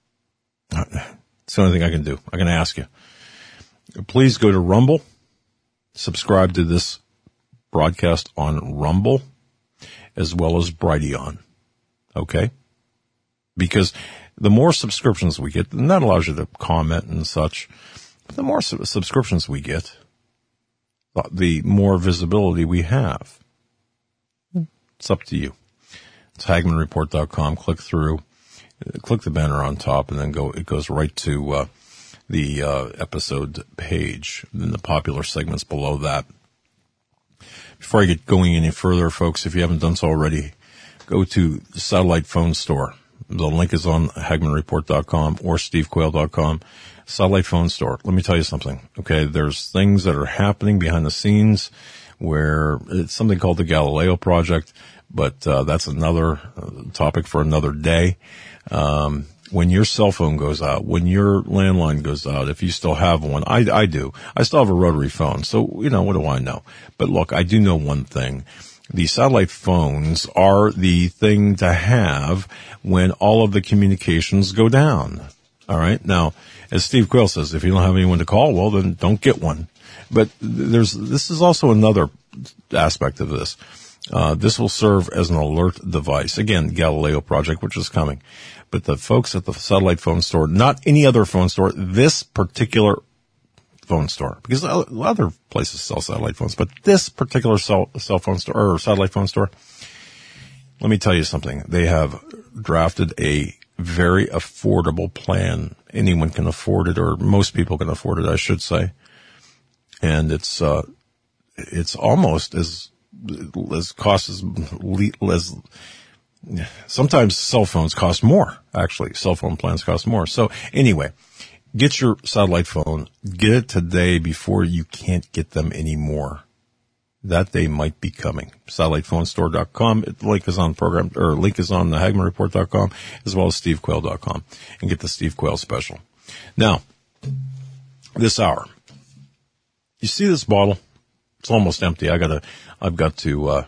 It's the only thing I can do. I can ask you. Please go to Rumble. Subscribe to this broadcast on Rumble as well as Brighteon. Okay? Because the more subscriptions we get, and that allows you to comment and such. The more subscriptions we get, the more visibility we have. It's up to you. It's HagmannReport.com. Click through, click the banner on top, and then it goes right to the episode page, and then the popular segments below that. Before I get going any further, folks, if you haven't done so already, go to the Satellite Phone Store. The link is on HagmannReport.com or SteveQuail.com. Satellite Phone Store. Let me tell you something. Okay, there's things that are happening behind the scenes where it's something called the Galileo Project, but that's another topic for another day. When your cell phone goes out, when your landline goes out, if you still have one, I do. I still have a rotary phone, so, what do I know? But look, I do know one thing. The satellite phones are the thing to have when all of the communications go down. All right? Now, as Steve Quail says, if you don't have anyone to call, well, then don't get one. But this is also another aspect of this. This will serve as an alert device. Again, Galileo Project, which is coming. But the folks at the Satellite Phone Store, not any other phone store, this particular phone store, because other places sell satellite phones, but this particular cell phone store or satellite phone store, let me tell you something. They have drafted a very affordable plan. Anyone can afford it, or most people can afford it, I should say. And it's almost as cost as sometimes cell phones cost more. Actually, cell phone plans cost more. So anyway, get your satellite phone. Get it today before you can't get them anymore. That day might be coming. SatellitePhoneStore.com. The link is on link is on the HagmannReport.com as well as SteveQuail.com, and get the Steve Quail special. Now, this hour, you see this bottle? It's almost empty. I've got to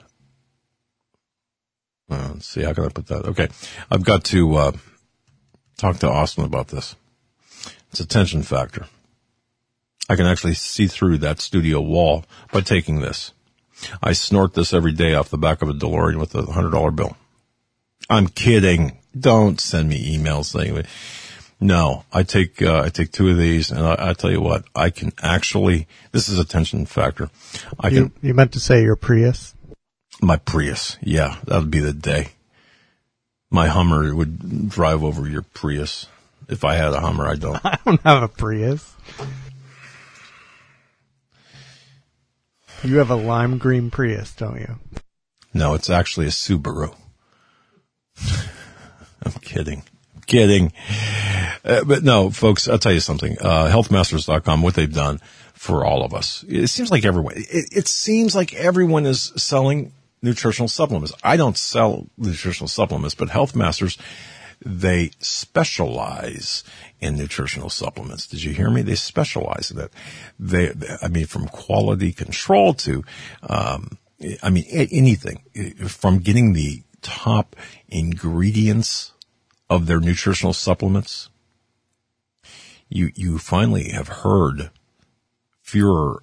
let's see, how can I put that? Okay. I've got to talk to Austin about this. It's a tension factor. I can actually see through that studio wall by taking this. I snort this every day off the back of a DeLorean with a $100 bill. I'm kidding. Don't send me emails saying, no, I take 2 of these, and I tell you what, I can actually, this is a tension factor. You meant to say your Prius? My Prius. Yeah, that would be the day. My Hummer would drive over your Prius. If I had a Hummer, I don't. I don't have a Prius. You have a lime green Prius, don't you? No, it's actually a Subaru. I'm kidding. But no, folks, I'll tell you something. Healthmasters.com, what they've done for all of us. It seems like everyone, it seems like everyone is selling nutritional supplements. I don't sell nutritional supplements, but Health Masters, they specialize in nutritional supplements. Did you hear me? They specialize in it. From quality control to, anything, from getting the top ingredients of their nutritional supplements. You finally have heard Führer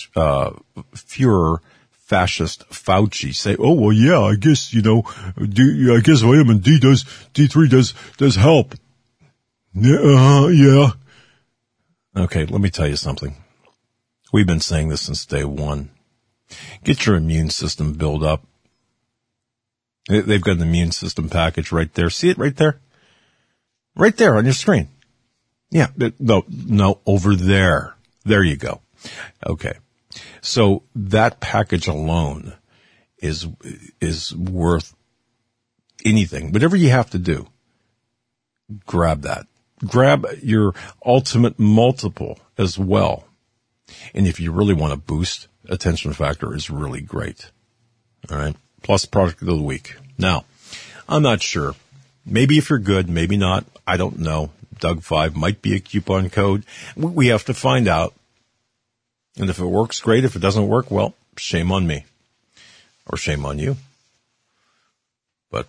fascist Fauci say, "Oh well, yeah, I guess I guess vitamin D3 does help." Yeah. Okay, let me tell you something. We've been saying this since day one. Get your immune system built up. They've got an immune system package right there. See it right there? Right there on your screen. Yeah. No, over there. There you go. Okay. So that package alone is worth anything. Whatever you have to do, grab that. Grab your ultimate multiple as well. And if you really want to boost, attention factor is really great. All right. Plus product of the week. Now, I'm not sure. Maybe if you're good, maybe not. I don't know. Doug5 might be a coupon code. We have to find out. And if it works, great. If it doesn't work, well, shame on me. Or shame on you. But,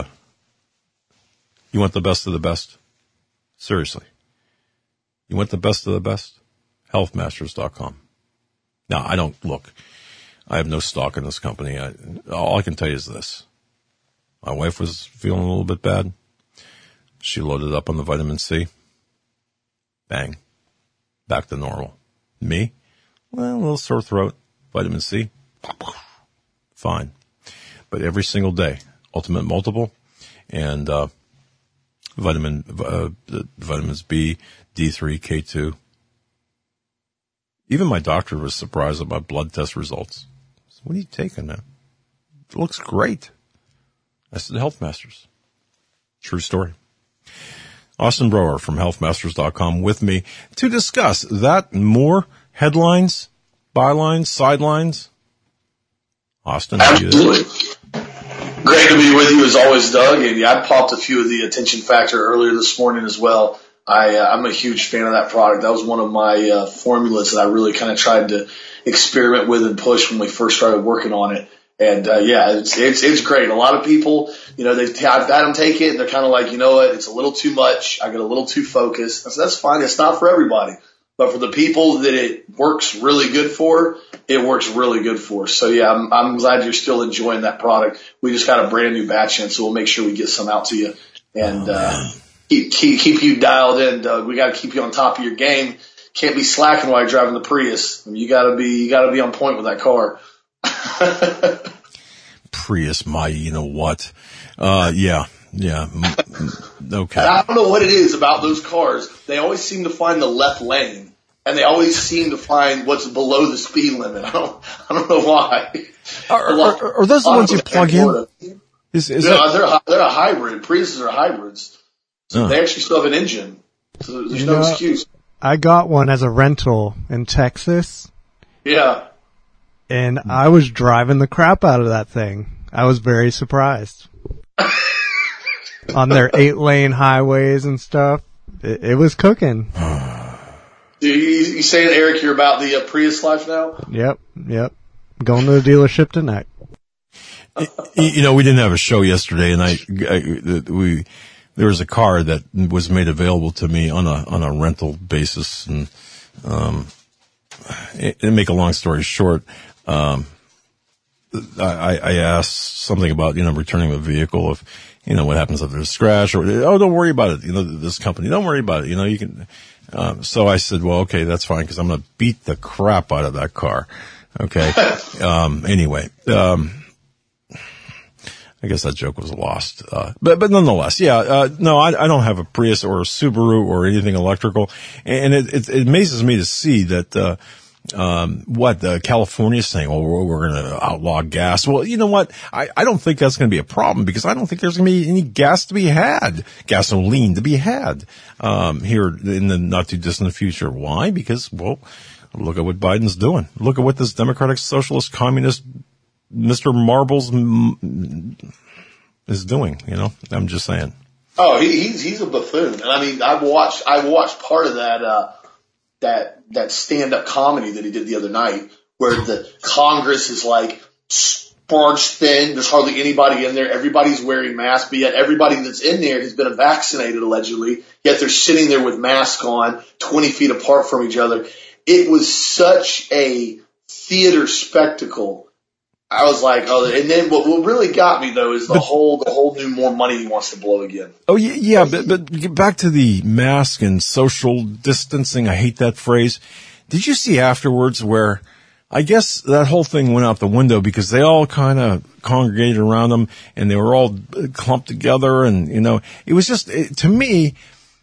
you want the best of the best? Seriously. You want the best of the best? Healthmasters.com. Now, I have no stock in this company. All I can tell you is this. My wife was feeling a little bit bad. She loaded up on the vitamin C. Bang. back to normal. Me? Well, a little sore throat, vitamin C, fine. But every single day, Ultimate Multiple and vitamins B, D3, K2. Even my doctor was surprised at my blood test results. So, what are you taking, man? It looks great. I said, Health Masters. True story. Austin Brower from healthmasters.com with me to discuss that and more. Headlines, bylines, sidelines. Austin, absolutely. Great to be with you as always, Doug. And yeah, I popped a few of the Attention Factor earlier this morning as well. I'm a huge fan of that product. That was one of my formulas that I really kind of tried to experiment with and push when we first started working on it. And it's great. A lot of people, I've had them take it and they're kind of like, you know what, it's a little too much. I get a little too focused. I said, that's fine. It's not for everybody. But for the people that it works really good for, it works really good for. So yeah, I'm glad you're still enjoying that product. We just got a brand new batch in, so we'll make sure we get some out to you and keep you dialed in, Doug. We got to keep you on top of your game. Can't be slacking while you're driving the Prius. I mean, you got to be on point with that car. Prius, you know what? Yeah. Okay. And I don't know what it is about those cars. They always seem to find the left lane, and they always seem to find what's below the speed limit. I don't know why. Are those the ones you plug in? They're a hybrid. Priuses are hybrids. So they actually still have an engine. So there's no excuse. I got one as a rental in Texas. Yeah. And I was driving the crap out of that thing. I was very surprised. On their 8-lane highways and stuff. It was cooking. You saying, Eric, you're about the Prius life now? Yep. Going to the dealership tonight. We didn't have a show yesterday, and there was a car that was made available to me on a rental basis, and to make a long story short, I asked something about returning the vehicle, if what happens if there's a scratch, or don't worry about it. This company, don't worry about it. You can. So I said, well, okay, that's fine, because I'm going to beat the crap out of that car. Okay. Anyway. I guess that joke was lost. But nonetheless, no, I don't have a Prius or a Subaru or anything electrical. And it amazes me to see that, California is saying, we're going to outlaw gas. Well, you know what? I don't think that's going to be a problem, because I don't think there's going to be any gasoline to be had, here in the not too distant future. Why? Because, look at what Biden's doing. Look at what this Democratic Socialist Communist Mr. Marbles is doing, I'm just saying. Oh, he's a buffoon. And I mean, I watched part of that stand-up comedy that he did the other night, where the Congress is like sparge thin. There's hardly anybody in there. Everybody's wearing masks, but yet everybody that's in there has been vaccinated allegedly. Yet they're sitting there with masks on, 20 feet apart from each other. It was such a theater spectacle. I was like, and then what really got me though is the whole new more money he wants to blow again. Oh yeah, but back to the mask and social distancing. I hate that phrase. Did you see afterwards where I guess that whole thing went out the window, because they all kind of congregated around them and they were all clumped together, and it was just to me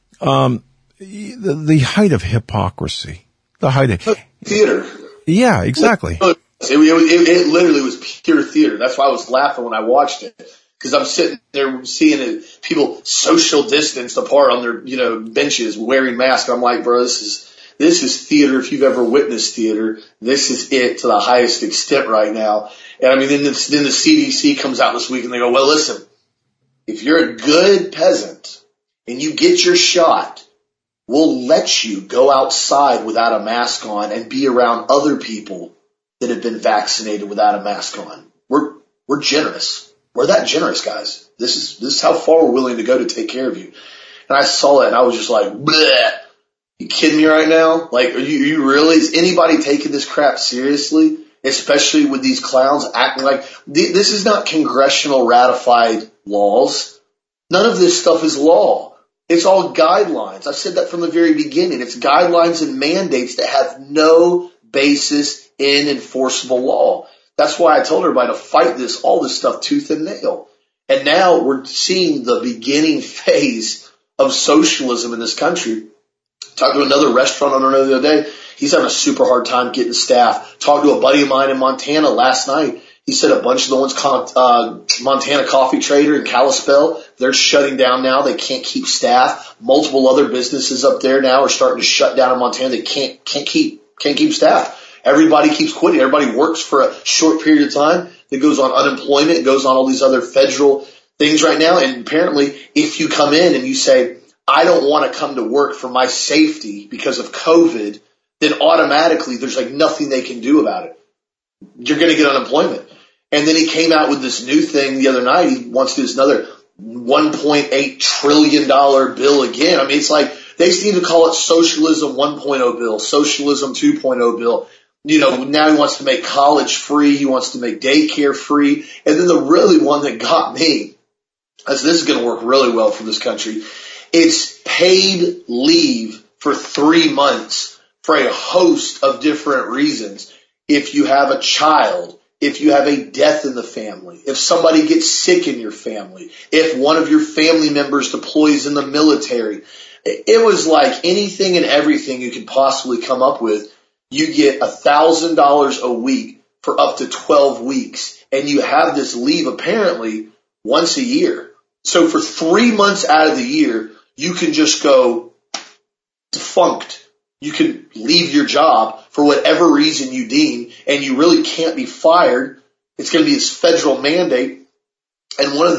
the height of hypocrisy, the height of theater. Yeah, exactly. It literally was pure theater. That's why I was laughing when I watched it, because I'm sitting there seeing people social distanced apart on their, benches wearing masks. I'm like, bro, this is theater. If you've ever witnessed theater, this is it to the highest extent right now. And I mean, then the CDC comes out this week and they go, well, listen, if you're a good peasant and you get your shot, we'll let you go outside without a mask on and be around other people that have been vaccinated without a mask on. We're generous. We're that generous, guys. This is how far we're willing to go to take care of you. And I saw it and I was just like, bleh. You kidding me right now? Like, are you really? Is anybody taking this crap seriously? Especially with these clowns acting like this is not congressional ratified laws. None of this stuff is law. It's all guidelines. I've said that from the very beginning. It's guidelines and mandates that have no basis in enforceable law. That's why I told everybody to fight all this stuff tooth and nail. And now we're seeing the beginning phase of socialism in this country. Talked to another restaurant owner the other day. He's having a super hard time getting staff. Talked to a buddy of mine in Montana last night. He said a bunch of the ones, Montana Coffee Trader and Kalispell, they're shutting down now. They can't keep staff. Multiple other businesses up there now are starting to shut down in Montana. They can't keep staff. Everybody keeps quitting. Everybody works for a short period of time. It goes on unemployment. It goes on all these other federal things right now. And apparently, if you come in and you say, I don't want to come to work for my safety because of COVID, then automatically there's like nothing they can do about it. You're going to get unemployment. And then he came out with this new thing the other night. He wants to do this another $1.8 trillion bill again. I mean, it's like they seem to call it socialism 1.0 bill, socialism 2.0 bill. You know, now he wants to make college free. He wants to make daycare free. And then the really one that got me, as this is going to work really well for this country, it's paid leave for 3 months for a host of different reasons. If you have a child, if you have a death in the family, if somebody gets sick in your family, if one of your family members deploys in the military, it was like anything and everything you could possibly come up with. You get $1,000 a week for up to 12 weeks, and you have this leave apparently once a year. So for 3 months out of the year, you can just go defunct. You can leave your job for whatever reason you deem, and you really can't be fired. It's going to be this federal mandate. And one of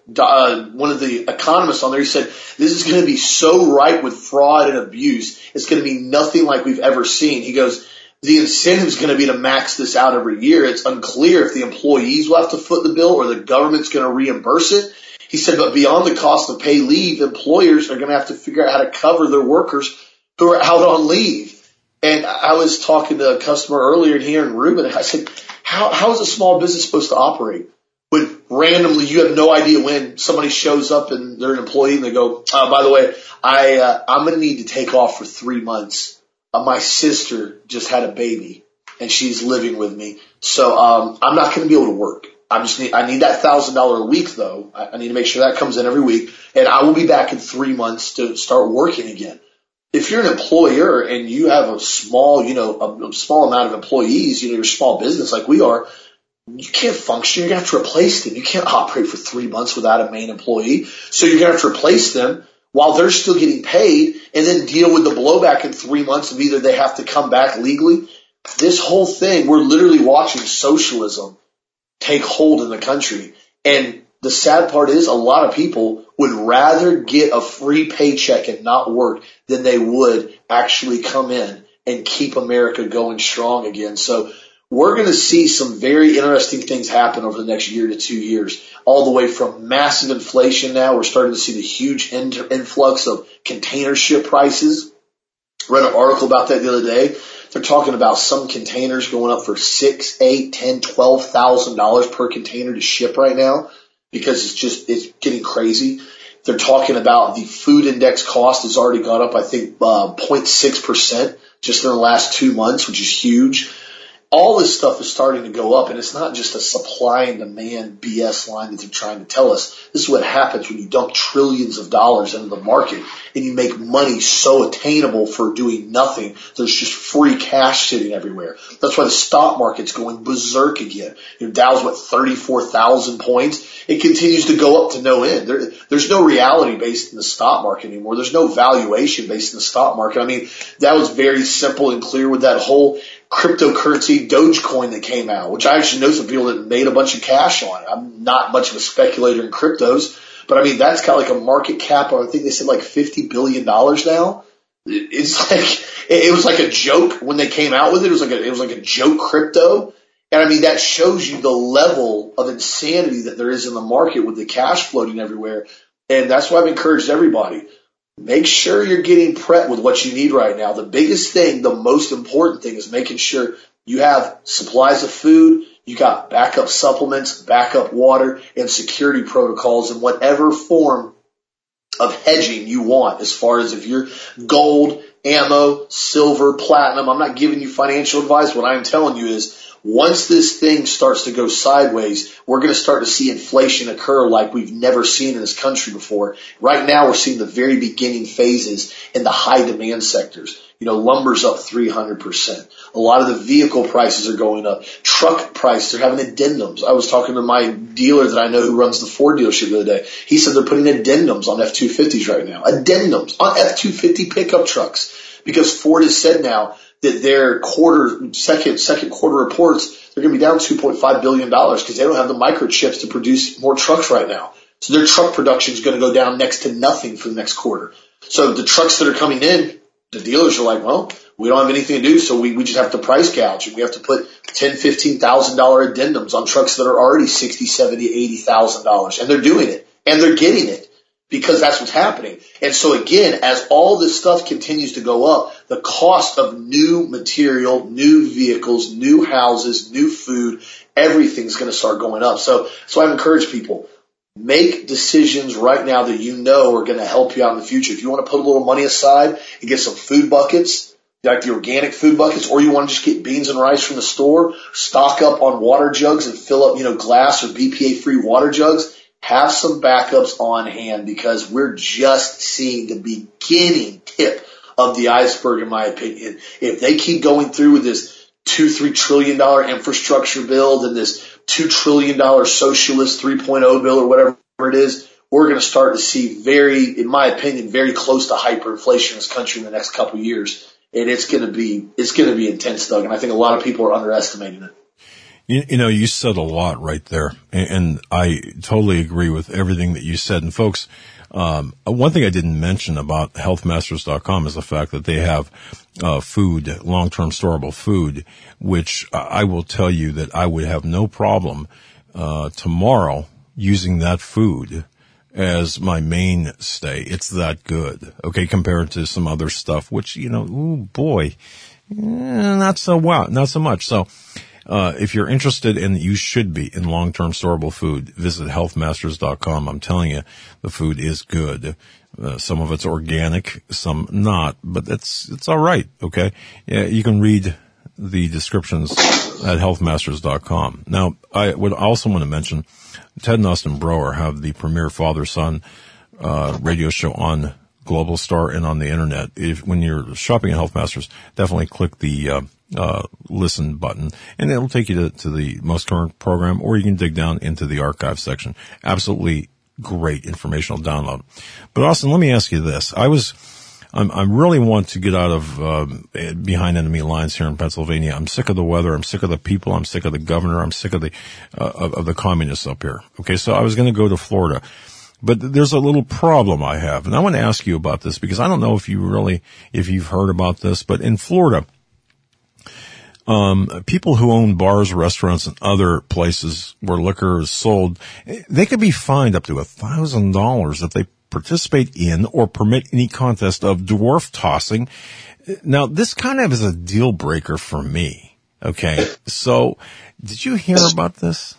the economists on there, he said, this is going to be so ripe with fraud and abuse. It's going to be nothing like we've ever seen. He goes, the incentive is going to be to max this out every year. It's unclear if the employees will have to foot the bill or the government's going to reimburse it. He said, but beyond the cost of paid leave, employers are going to have to figure out how to cover their workers who are out on leave. And I was talking to a customer earlier here in Reuben, and I said, how is a small business supposed to operate? When randomly you have no idea when somebody shows up and they're an employee and they go, by the way, I'm going to need to take off for 3 months. My sister just had a baby and she's living with me. So, I'm not going to be able to work. I need that $1,000 a week though. I need to make sure that comes in every week, and I will be back in 3 months to start working again. If you're an employer and you have a small, a small amount of employees, you're a small business like we are, you can't function. You're going to have to replace them. You can't operate for 3 months without a main employee. So you're going to have to replace them while they're still getting paid, and then deal with the blowback in 3 months of either they have to come back legally. This whole thing, we're literally watching socialism take hold in the country. And the sad part is a lot of people would rather get a free paycheck and not work than they would actually come in and keep America going strong again. So we're going to see some very interesting things happen over the next year to 2 years, all the way from massive inflation now. We're starting to see the huge influx of container ship prices. Read an article about that the other day. They're talking about some containers going up for $6,000, $8,000, $10,000, $12,000 per container to ship right now because it's getting crazy. They're talking about the food index cost has already gone up, I think, 0.6% just in the last 2 months, which is huge. All this stuff is starting to go up, and it's not just a supply and demand BS line that they're trying to tell us. This is what happens when you dump trillions of dollars into the market and you make money so attainable for doing nothing. There's just free cash sitting everywhere. That's why the stock market's going berserk again. Dow's 34,000 points. It continues to go up to no end. There's no reality based in the stock market anymore. There's no valuation based in the stock market. I mean, that was very simple and clear with that whole cryptocurrency Dogecoin that came out, which I actually know some people that made a bunch of cash on it. I'm not much of a speculator in cryptos, but I mean, that's got like a market cap of, I think they said like $50 billion now. It's like, it was like a joke when they came out with it. It was like a joke crypto. And I mean, that shows you the level of insanity that there is in the market with the cash floating everywhere. And that's why I've encouraged everybody. Make sure you're getting prepped with what you need right now. The biggest thing, the most important thing is making sure you have supplies of food, you got backup supplements, backup water, and security protocols in whatever form of hedging you want, as far as if you're gold, ammo, silver, platinum. I'm not giving you financial advice. What I'm telling you is, once this thing starts to go sideways, we're going to start to see inflation occur like we've never seen in this country before. Right now, we're seeing the very beginning phases in the high demand sectors. You know, lumber's up 300%. A lot of the vehicle prices are going up. Truck prices are having addendums. I was talking to my dealer that I know who runs the Ford dealership the other day. He said they're putting addendums on F-250s right now. Addendums on F-250 pickup trucks. Because Ford has said now that their second quarter reports, they're going to be down $2.5 billion because they don't have the microchips to produce more trucks right now. So their truck production is going to go down next to nothing for the next quarter. So the trucks that are coming in, the dealers are like, well, we don't have anything to do, so we just have to price gouge, and we have to put $10,000, $15,000 addendums on trucks that are already $60,000, $70,000, $80,000, and they're doing it, and they're getting it because that's what's happening. And so again, as all this stuff continues to go up, the cost of new material, new vehicles, new houses, new food, everything's going to start going up. So I've encouraged people, make decisions right now that you know are going to help you out in the future. If you want to put a little money aside and get some food buckets, like the organic food buckets, or you want to just get beans and rice from the store, stock up on water jugs and fill up, glass or BPA-free water jugs, have some backups on hand, because we're just seeing the beginning tip of the iceberg, in my opinion. If they keep going through with this $2-3 trillion infrastructure build and this $2 trillion socialist 3.0 bill or whatever it is, we're going to start to see in my opinion, very close to hyperinflation in this country in the next couple of years. And it's going to be intense, Doug. And I think a lot of people are underestimating it. You said a lot right there, and I totally agree with everything that you said. And folks, one thing I didn't mention about healthmasters.com is the fact that they have food, long-term storable food, which I will tell you that I would have no problem tomorrow using that food as my mainstay. It's that good, okay, compared to some other stuff, which, ooh boy, not so much. So, if you're interested, and you should be, in long-term storable food, visit healthmasters.com. I'm telling you, the food is good. Some of it's organic, some not, but it's all right. Okay. Yeah, you can read the descriptions at healthmasters.com. Now, I would also want to mention Ted and Austin Broer have the premier father-son, radio show on Global Star and on the internet. When you're shopping at Health Masters, definitely click the, listen button, and it'll take you to the most current program, or you can dig down into the archive section. Absolutely great informational download. But Austin, let me ask you this. I really want to get out of, behind enemy lines here in Pennsylvania. I'm sick of the weather. I'm sick of the people. I'm sick of the governor. I'm sick of the communists up here. Okay. So I was going to go to Florida, but there's a little problem I have. And I want to ask you about this, because I don't know if you've heard about this, but in Florida, people who own bars, restaurants, and other places where liquor is sold, they could be fined up to $1,000 if they participate in or permit any contest of dwarf tossing. Now, this kind of is a deal breaker for me. Okay. So, did you hear about this?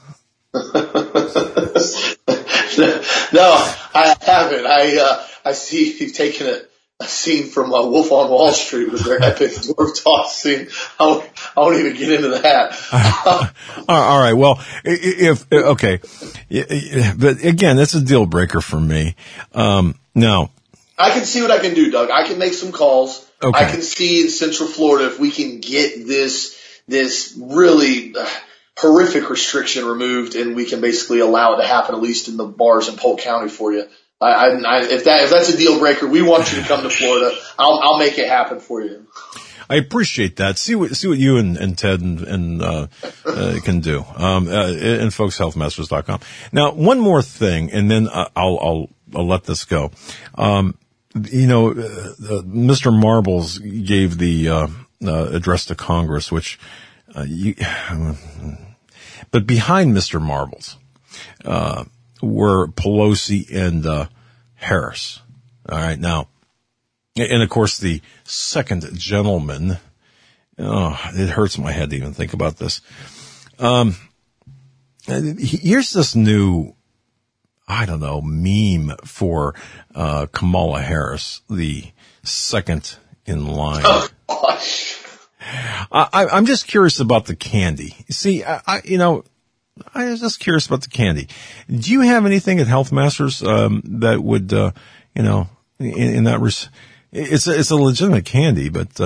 No, I haven't. I see you've taken a scene from Wolf on Wall Street with their epic dwarf toss scene. I won't even get into that. All right. Well, okay. But again, that's a deal breaker for me. Now, I can see what I can do, Doug. I can make some calls. Okay. I can see in Central Florida if we can get this really horrific restriction removed, and we can basically allow it to happen, at least in the bars in Polk County for you. If that's a deal breaker, we want you to come to Florida. I'll make it happen for you. I appreciate that. See what you and Ted can do. And folks, healthmasters.com. Now, one more thing, and then I'll let this go. Mr. Marbles gave the address to Congress, which but behind Mr. Marbles were Pelosi and Harris. All right, now, and of course the second gentleman. Oh, it hurts my head to even think about this. Here's this new meme for Kamala Harris, the second in line. Oh, gosh. I'm just curious about the candy. See, I was just curious about the candy. Do you have anything at Health Masters that would, in that it's a legitimate candy, but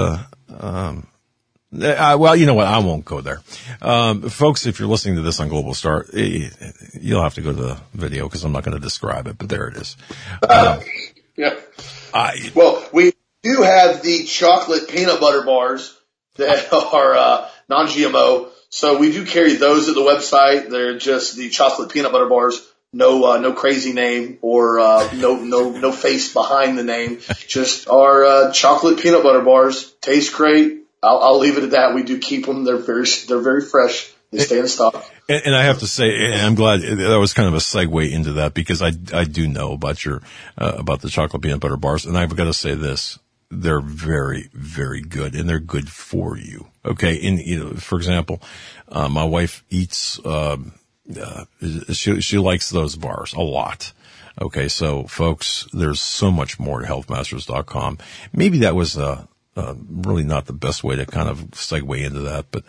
well, you know what? I won't go there. Folks, if you're listening to this on Global Star, you'll have to go to the video because I'm not going to describe it, but there it is. Yeah. Well, we do have the chocolate peanut butter bars that are non-GMO. So we do carry those at the website. They're just the chocolate peanut butter bars. No crazy name or no face behind the name. Just our chocolate peanut butter bars. Taste great. I'll leave it at that. We do keep them. They're very fresh. They stay in stock. And I have to say, and I'm glad that was kind of a segue into that because I do know about about the chocolate peanut butter bars, and I've got to say this. They're very, very good, and they're good for you. Okay. And, for example, my wife eats, she likes those bars a lot. Okay. So folks, there's so much more to healthmasters.com. Maybe that was, really not the best way to kind of segue into that, but,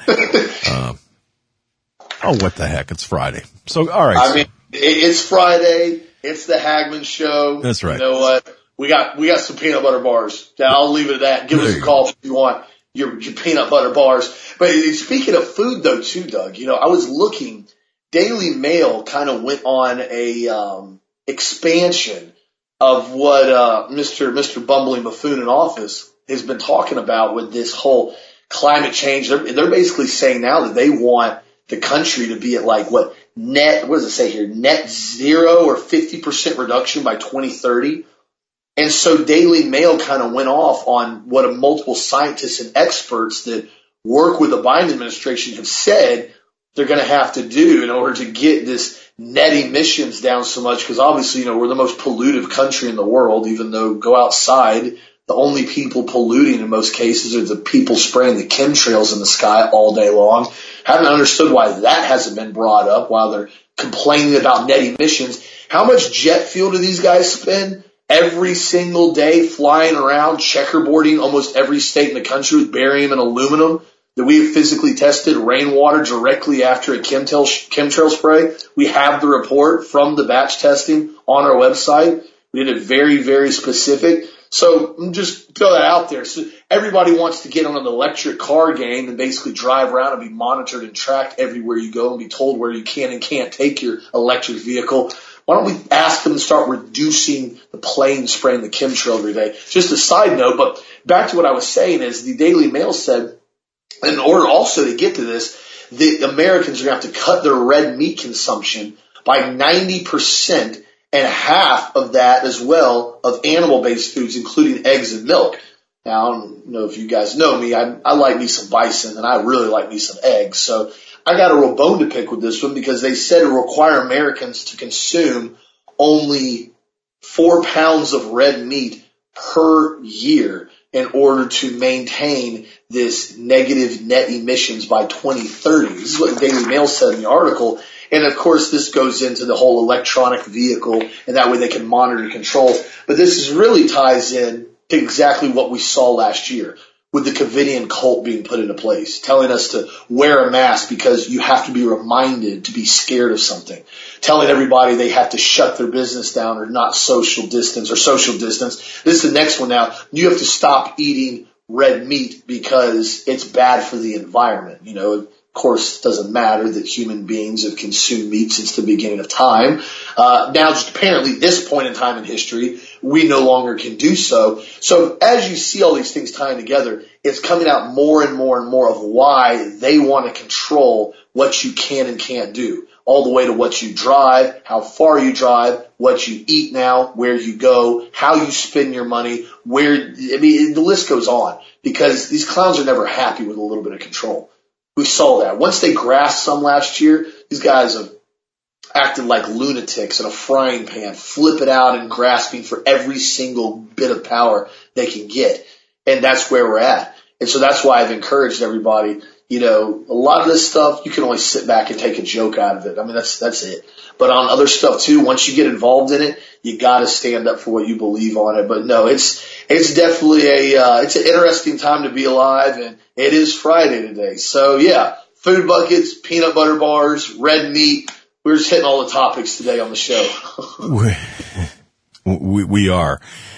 what the heck? It's Friday. So, all right. I mean, it's Friday. It's the Hagman Show. That's right. You know what? We got some peanut butter bars. Yeah, I'll leave it at that. Give us a call if you want your peanut butter bars. But speaking of food though too, Doug, I was looking, Daily Mail kind of went on a, expansion of what, Mr. Bumbling Buffoon in office has been talking about with this whole climate change. They're basically saying now that they want the country to be at what does it say here? Net zero or 50% reduction by 2030. And so Daily Mail kind of went off on what multiple scientists and experts that work with the Biden administration have said they're going to have to do in order to get this net emissions down so much. Because obviously, we're the most pollutive country in the world, even though go outside, the only people polluting in most cases are the people spraying the chemtrails in the sky all day long. Haven't understood why that hasn't been brought up while they're complaining about net emissions. How much jet fuel do these guys spend? Every single day flying around, checkerboarding almost every state in the country with barium and aluminum that we have physically tested rainwater directly after a chemtrail spray. We have the report from the batch testing on our website. We did it very, very specific. So just throw that out there. So everybody wants to get on an electric car game and basically drive around and be monitored and tracked everywhere you go and be told where you can and can't take your electric vehicle. Why don't we ask them to start reducing the plane spraying the chemtrail every day? Just a side note, but back to what I was saying is the Daily Mail said, in order also to get to this, the Americans are going to have to cut their red meat consumption by 90%, and half of that as well of animal-based foods, including eggs and milk. Now, I don't know if you guys know me. I like me some bison, and I really like me some eggs. So I got a real bone to pick with this one because they said it require Americans to consume only 4 pounds of red meat per year in order to maintain this negative net emissions by 2030. This is what the Daily Mail said in the article. And of course, this goes into the whole electronic vehicle, and that way they can monitor and control. But this really ties in to exactly what we saw last year with the Covidian cult being put into place, telling us to wear a mask because you have to be reminded to be scared of something, telling everybody they have to shut their business down or not social distance. This is the next one now. You have to stop eating red meat because it's bad for the environment. Of course, it doesn't matter that human beings have consumed meat since the beginning of time. Now, just apparently this point in time in history, we no longer can do so. So as you see all these things tying together, it's coming out more and more and more of why they want to control what you can and can't do, all the way to what you drive, how far you drive, what you eat now, where you go, how you spend your money, the list goes on, because these clowns are never happy with a little bit of control. We saw that. Once they grasped some last year, these guys have acted like lunatics in a frying pan, flipping out and grasping for every single bit of power they can get. And that's where we're at. And so that's why I've encouraged everybody, a lot of this stuff, you can only sit back and take a joke out of it. I mean, that's it. But on other stuff too, once you get involved in it, you got to stand up for what you believe on it. But no, it's definitely it's an interesting time to be alive, and it is Friday today. So yeah, food buckets, peanut butter bars, red meat. We're just hitting all the topics today on the show. we are.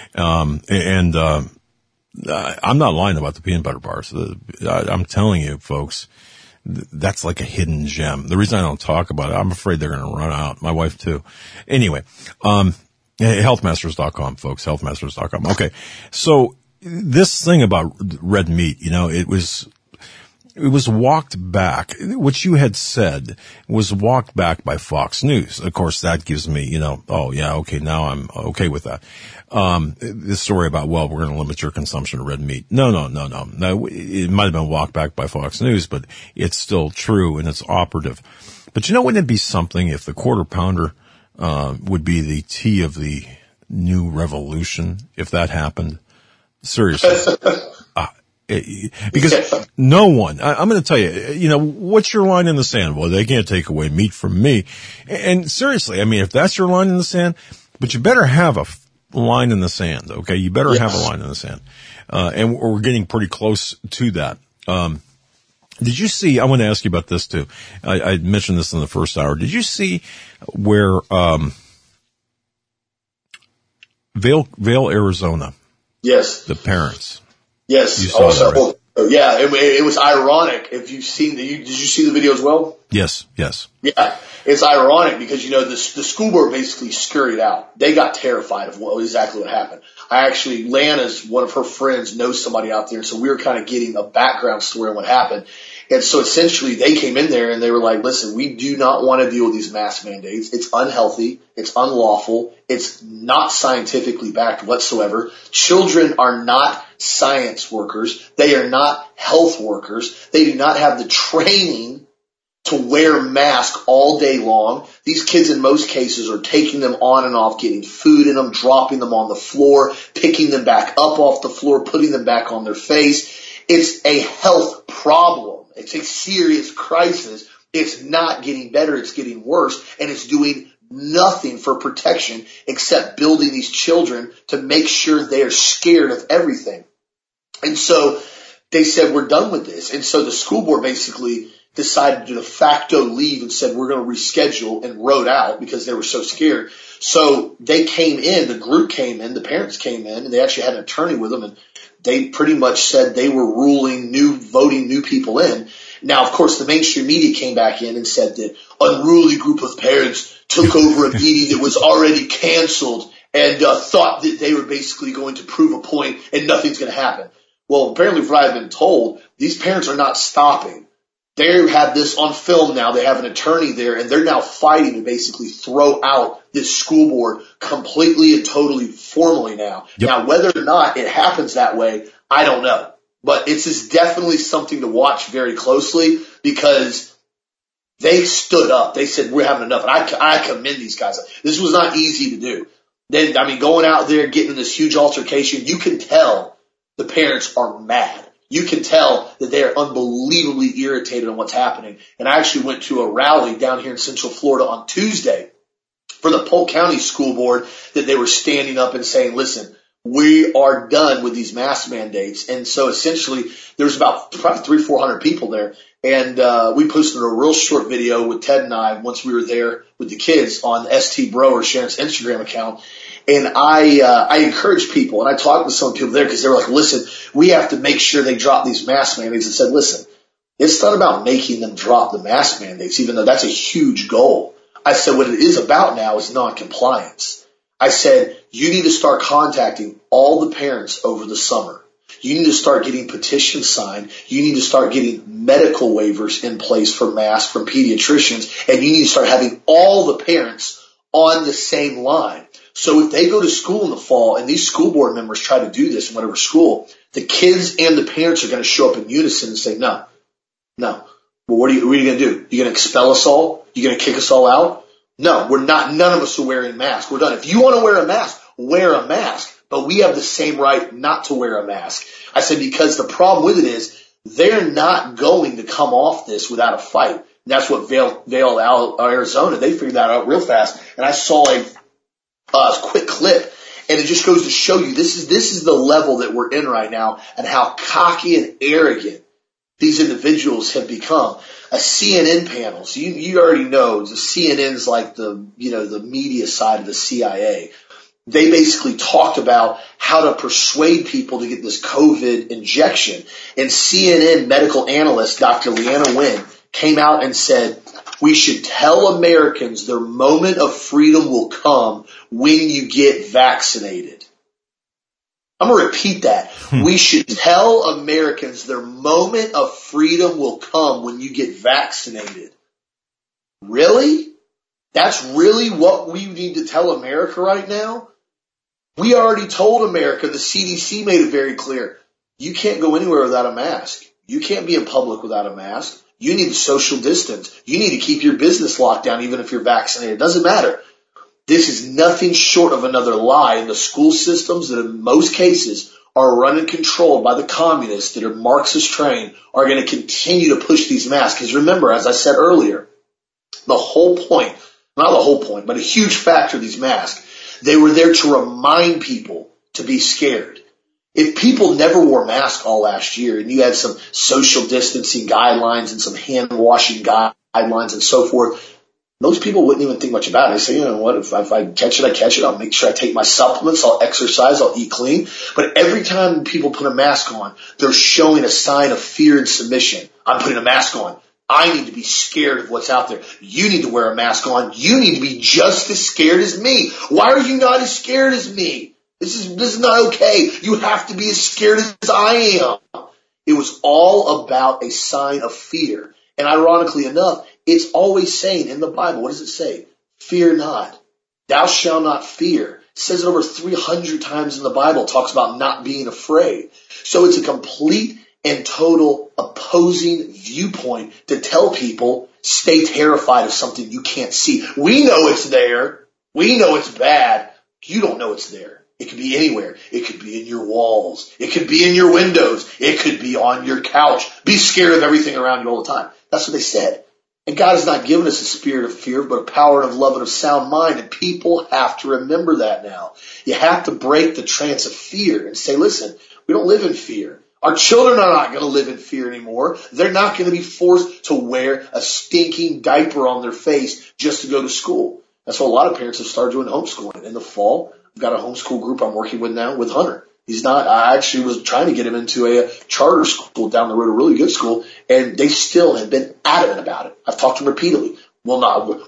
I'm not lying about the peanut butter bars. I'm telling you, folks, that's like a hidden gem. The reason I don't talk about it, I'm afraid they're going to run out. My wife too. Anyway, healthmasters.com, folks, healthmasters.com. Okay. So this thing about red meat, it was walked back. What you had said was walked back by Fox News. Of course, that gives me, oh yeah, okay, now I'm okay with that. This story about, we're going to limit your consumption of red meat. No. It might have been walked back by Fox News, but it's still true and it's operative. But wouldn't it be something if the Quarter Pounder, would be the tea of the new revolution if that happened? Seriously. Because no one, I'm going to tell you, what's your line in the sand? Well, they can't take away meat from me. And seriously, I mean, if that's your line in the sand, but you better have a line in the sand, okay? You better have a line in the sand. And we're getting pretty close to that. Did you see, I want to ask you about this too. I mentioned this in the first hour. Did you see where, Vail, Arizona? Yes. The parents. Yes. You saw that, right? Yeah, it was ironic. If you've seen did you see the video as well? Yes. Yeah, it's ironic because, the school board basically scurried out. They got terrified of exactly what happened. Lana's, one of her friends, knows somebody out there, so we were kind of getting a background story on what happened. And so essentially they came in there and they were like, listen, we do not want to deal with these mask mandates. It's unhealthy. It's unlawful. It's not scientifically backed whatsoever. Children are not science workers. They are not health workers. They do not have the training to wear masks all day long. These kids in most cases are taking them on and off, getting food in them, dropping them on the floor, picking them back up off the floor, putting them back on their face. It's a health problem. It's a serious crisis. It's not getting better. It's getting worse. And it's doing nothing for protection except building these children to make sure they are scared of everything. And so they said, we're done with this. And so the school board basically decided to de facto leave and said, we're going to reschedule, and wrote out because they were so scared. So they came in, the group came in, the parents came in, and they actually had an attorney with them, and they pretty much said they were voting new people in. Now, of course, the mainstream media came back in and said that unruly group of parents took over a meeting that was already canceled and thought that they were basically going to prove a point and nothing's going to happen. Well, apparently, from what I've been told, these parents are not stopping. They have this on film now. They have an attorney there, and they're now fighting to basically throw out this school board completely and totally formally now. Yep. Now, whether or not it happens that way, I don't know. But it's just definitely something to watch very closely because they stood up. They said, we're having enough. And I commend these guys. This was not easy to do. Then, going out there, getting in this huge altercation, you can tell the parents are mad. You can tell that they are unbelievably irritated on what's happening. And I actually went to a rally down here in Central Florida on Tuesday for the Polk County School Board that they were standing up and saying, listen, we are done with these mask mandates. And so essentially there was about probably 300-400 people there. And we posted a real short video with Ted and I once we were there with the kids on ST Bro or Sharon's Instagram account. And I encourage people, and I talked with some people there because they were like, listen, we have to make sure they drop these mask mandates. And said, listen, it's not about making them drop the mask mandates, even though that's a huge goal. I said, what it is about now is noncompliance. I said, you need to start contacting all the parents over the summer. You need to start getting petitions signed. You need to start getting medical waivers in place for masks from pediatricians. And you need to start having all the parents on the same line. So if they go to school in the fall and these school board members try to do this in whatever school, the kids and the parents are going to show up in unison and say, no. Well, what are you going to do? You going to expel us all? You going to kick us all out? No, we're not. None of us are wearing masks. We're done. If you want to wear a mask, wear a mask. But we have the same right not to wear a mask. I said, because the problem with it is they're not going to come off this without a fight. And that's what Vail, Arizona, they figured that out real fast. And I saw a quick clip, and it just goes to show you this is the level that we're in right now, and how cocky and arrogant these individuals have become. A CNN panel, so you already know the CNN's like the media side of the CIA. They basically talked about how to persuade people to get this COVID injection. And CNN medical analyst Dr. Leanna Wen came out and said, we should tell Americans their moment of freedom will come when you get vaccinated. I'm going to repeat that. We should tell Americans their moment of freedom will come when you get vaccinated. Really? That's really what we need to tell America right now? We already told America, the CDC made it very clear, you can't go anywhere without a mask. You can't be in public without a mask. You need to social distance. You need to keep your business locked down even if you're vaccinated. It doesn't matter. This is nothing short of another lie, and the school systems that in most cases are run and controlled by the communists that are Marxist trained are going to continue to push these masks. Because remember, as I said earlier, the whole point, not the whole point, but a huge factor of these masks, they were there to remind people to be scared. If people never wore masks all last year and you had some social distancing guidelines and some hand washing guidelines and so forth, most people wouldn't even think much about it. They say, you know what, if I catch it, I catch it. I'll make sure I take my supplements. I'll exercise. I'll eat clean. But every time people put a mask on, they're showing a sign of fear and submission. I'm putting a mask on. I need to be scared of what's out there. You need to wear a mask on. You need to be just as scared as me. Why are you not as scared as me? This is not okay. You have to be as scared as I am. It was all about a sign of fear. And ironically enough, it's always saying in the Bible, what does it say? Fear not. Thou shalt not fear. It says it over 300 times in the Bible. It talks about not being afraid. So it's a complete and total opposing viewpoint to tell people, stay terrified of something you can't see. We know it's there. We know it's bad. You don't know it's there. It could be anywhere. It could be in your walls. It could be in your windows. It could be on your couch. Be scared of everything around you all the time. That's what they said. And God has not given us a spirit of fear, but a power of love and of sound mind. And people have to remember that now. You have to break the trance of fear and say, listen, we don't live in fear. Our children are not going to live in fear anymore. They're not going to be forced to wear a stinking diaper on their face just to go to school. That's what a lot of parents have started doing, homeschooling. In the fall, I've got a homeschool group I'm working with now with Hunter. I actually was trying to get him into a charter school down the road, a really good school, and they still have been adamant about it. I've talked to them repeatedly. Well, no,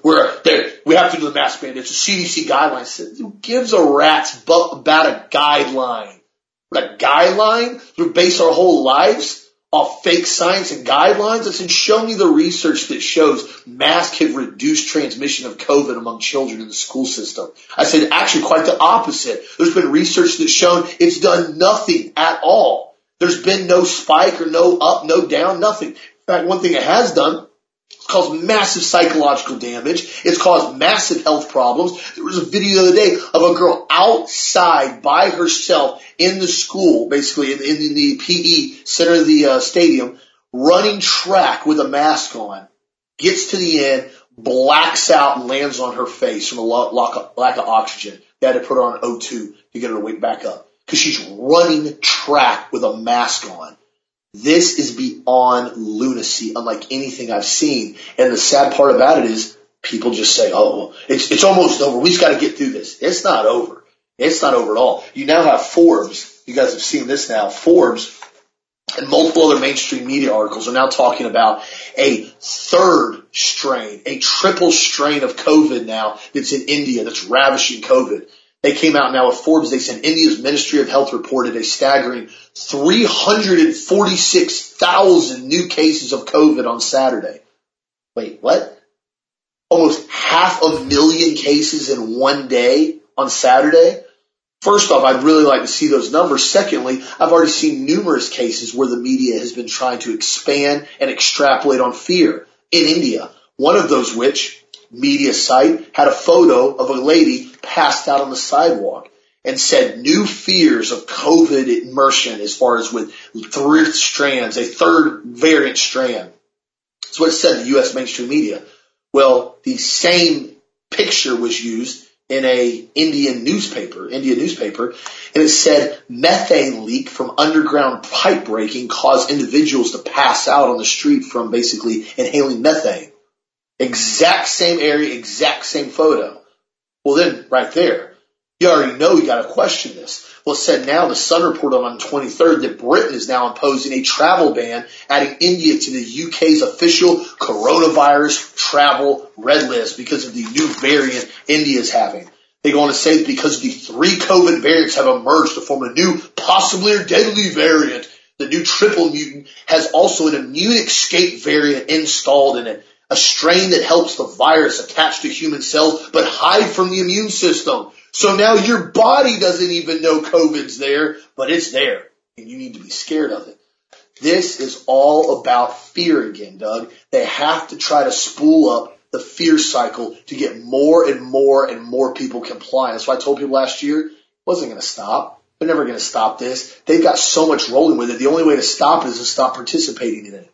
we have to do the mask mandate. It's a CDC guideline. Who gives a rat's butt about a guideline? A guideline? We base our whole lives off fake science and guidelines? I said, show me the research that shows masks have reduced transmission of COVID among children in the school system. I said, actually, quite the opposite. There's been research that's shown it's done nothing at all. There's been no spike or no up, no down, nothing. In fact, one thing it has done, it's caused massive psychological damage. It's caused massive health problems. There was a video the other day of a girl outside by herself in the school, basically in the PE center of the stadium, running track with a mask on, gets to the end, blacks out and lands on her face from a lack of oxygen. They had to put her on O2 to get her to wake back up because she's running track with a mask on. This is beyond lunacy, unlike anything I've seen. And the sad part about it is people just say, oh, it's almost over. We just got to get through this. It's not over. It's not over at all. You now have Forbes. You guys have seen this now. Forbes and multiple other mainstream media articles are now talking about a third strain, a triple strain of COVID now that's in India that's ravishing COVID. They came out now with Forbes. They said India's Ministry of Health reported a staggering 346,000 new cases of COVID on Saturday. Wait, what? Almost 500,000 cases in one day on Saturday? First off, I'd really like to see those numbers. Secondly, I've already seen numerous cases where the media has been trying to expand and extrapolate on fear in India. One of those which, media site, had a photo of a lady passed out on the sidewalk. and said new fears of COVID immersion as far as with three strands, a third variant strand. That's what it said in the U.S. mainstream media. Well, the same picture was used in a Indian newspaper, and it said methane leak from underground pipe breaking caused individuals to pass out on the street from basically inhaling methane. Exact same area, exact same photo. Well, then, right there, you already know you got to question this. Well, it said now the Sun reported on the 23rd that Britain is now imposing a travel ban, adding India to the UK's official coronavirus travel red list because of the new variant India is having. They go on to say that because the 3 COVID variants have emerged to form a new, possibly or deadly variant, the new triple mutant has also an immune escape variant installed in it, a strain that helps the virus attach to human cells but hide from the immune system. So now your body doesn't even know COVID's there, but it's there, and you need to be scared of it. This is all about fear again, Doug. They have to try to spool up the fear cycle to get more and more and more people compliant. That's why I told people last year, it wasn't going to stop. They're never going to stop this. They've got so much rolling with it. The only way to stop it is to stop participating in it.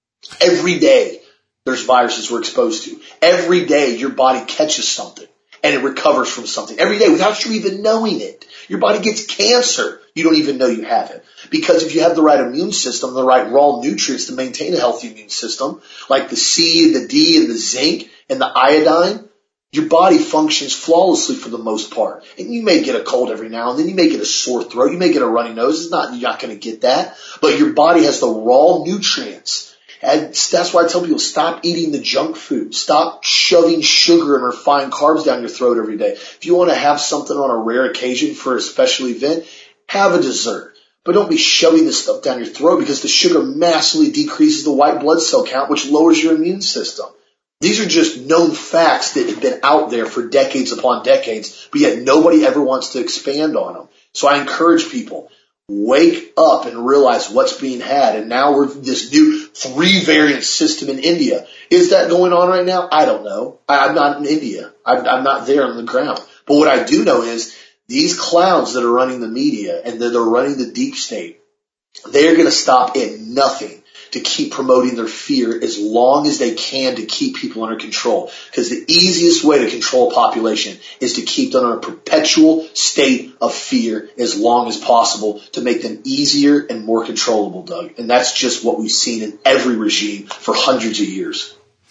Every day, there's viruses we're exposed to. Every day, your body catches something. And it recovers from something every day without you even knowing it. Your body gets cancer. You don't even know you have it. Because if you have the right immune system, the right raw nutrients to maintain a healthy immune system, like the C and the D and the zinc and the iodine, your body functions flawlessly for the most part. And you may get a cold every now and then. You may get a sore throat. You may get a runny nose. You're not going to get that. But your body has the raw nutrients. And that's why I tell people, stop eating the junk food. Stop shoving sugar and refined carbs down your throat every day. If you want to have something on a rare occasion for a special event, have a dessert. But don't be shoving this stuff down your throat because the sugar massively decreases the white blood cell count, which lowers your immune system. These are just known facts that have been out there for decades upon decades, but yet nobody ever wants to expand on them. So I encourage people, wake up and realize what's being had. And now we're this new 3-variant system in India. Is that going on right now? I don't know. I'm not in India. I'm not there on the ground. But what I do know is these clowns that are running the media and that are running the deep state, they're going to stop at nothing to keep promoting their fear as long as they can to keep people under control. Because the easiest way to control a population is to keep them in a perpetual state of fear as long as possible to make them easier and more controllable, Doug. And that's just what we've seen in every regime for hundreds of years.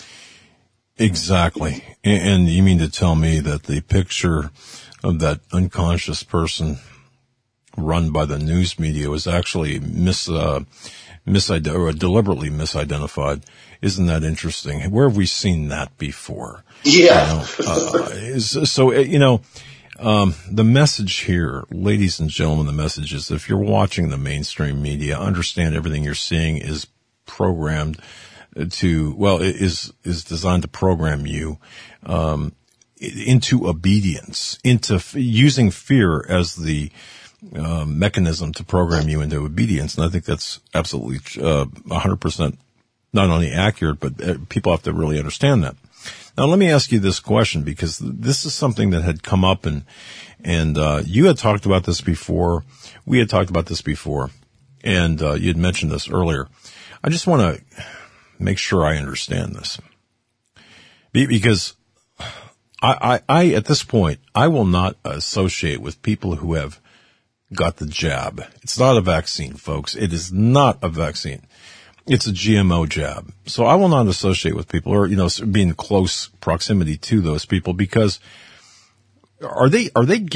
Exactly. And you mean to tell me that the picture of that unconscious person run by the news media was actually deliberately misidentified? Isn't that interesting? Where have we seen that before? Yeah. The message here, ladies and gentlemen, the message is if you're watching the mainstream media, understand everything you're seeing is programmed is designed to program you, into obedience, into using fear as the mechanism to program you into obedience. And I think that's absolutely 100% not only accurate, but people have to really understand that. Now, let me ask you this question, because this is something that had come up and you had talked about this before. We had talked about this before, and you had mentioned this earlier. I just want to make sure I understand this, because I at this point, I will not associate with people who have got the jab. It's not a vaccine, folks. It is not a vaccine. It's a GMO jab. So I will not associate with people or, be in close proximity to those people, because is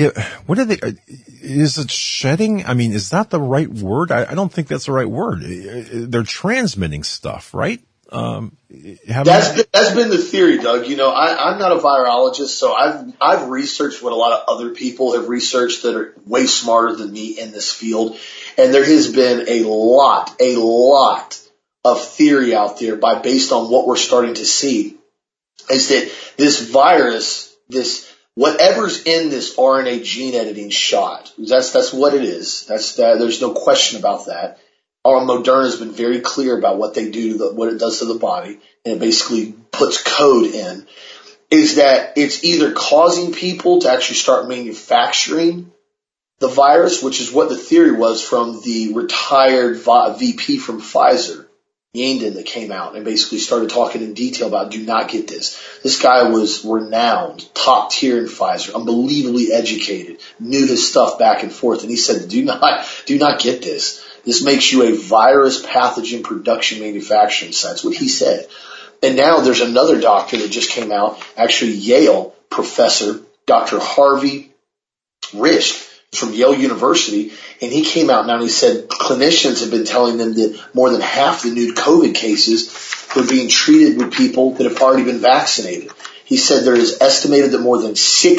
it shedding? I mean, is that the right word? I don't think that's the right word. They're transmitting stuff, right? That's been the theory, Doug. I'm not a virologist, so I've researched what a lot of other people have researched that are way smarter than me in this field. And there has been a lot of theory out there based on what we're starting to see, is that this virus, whatever's in this RNA gene editing shot, that's what it is. There's no question about that. Moderna has been very clear about what they do, what it does to the body, and it basically puts code in, is that it's either causing people to actually start manufacturing the virus, which is what the theory was from the retired VP from Pfizer, Yandin, that came out and basically started talking in detail about do not get this. This guy was renowned, top tier in Pfizer, unbelievably educated, knew his stuff back and forth. And he said, do not get this. This makes you a virus pathogen production manufacturing site. That's what he said. And now there's another doctor that just came out, actually Yale professor, Dr. Harvey Risch from Yale University, and he came out now and he said clinicians have been telling them that more than half the new COVID cases were being treated with people that have already been vaccinated. He said there is estimated that more than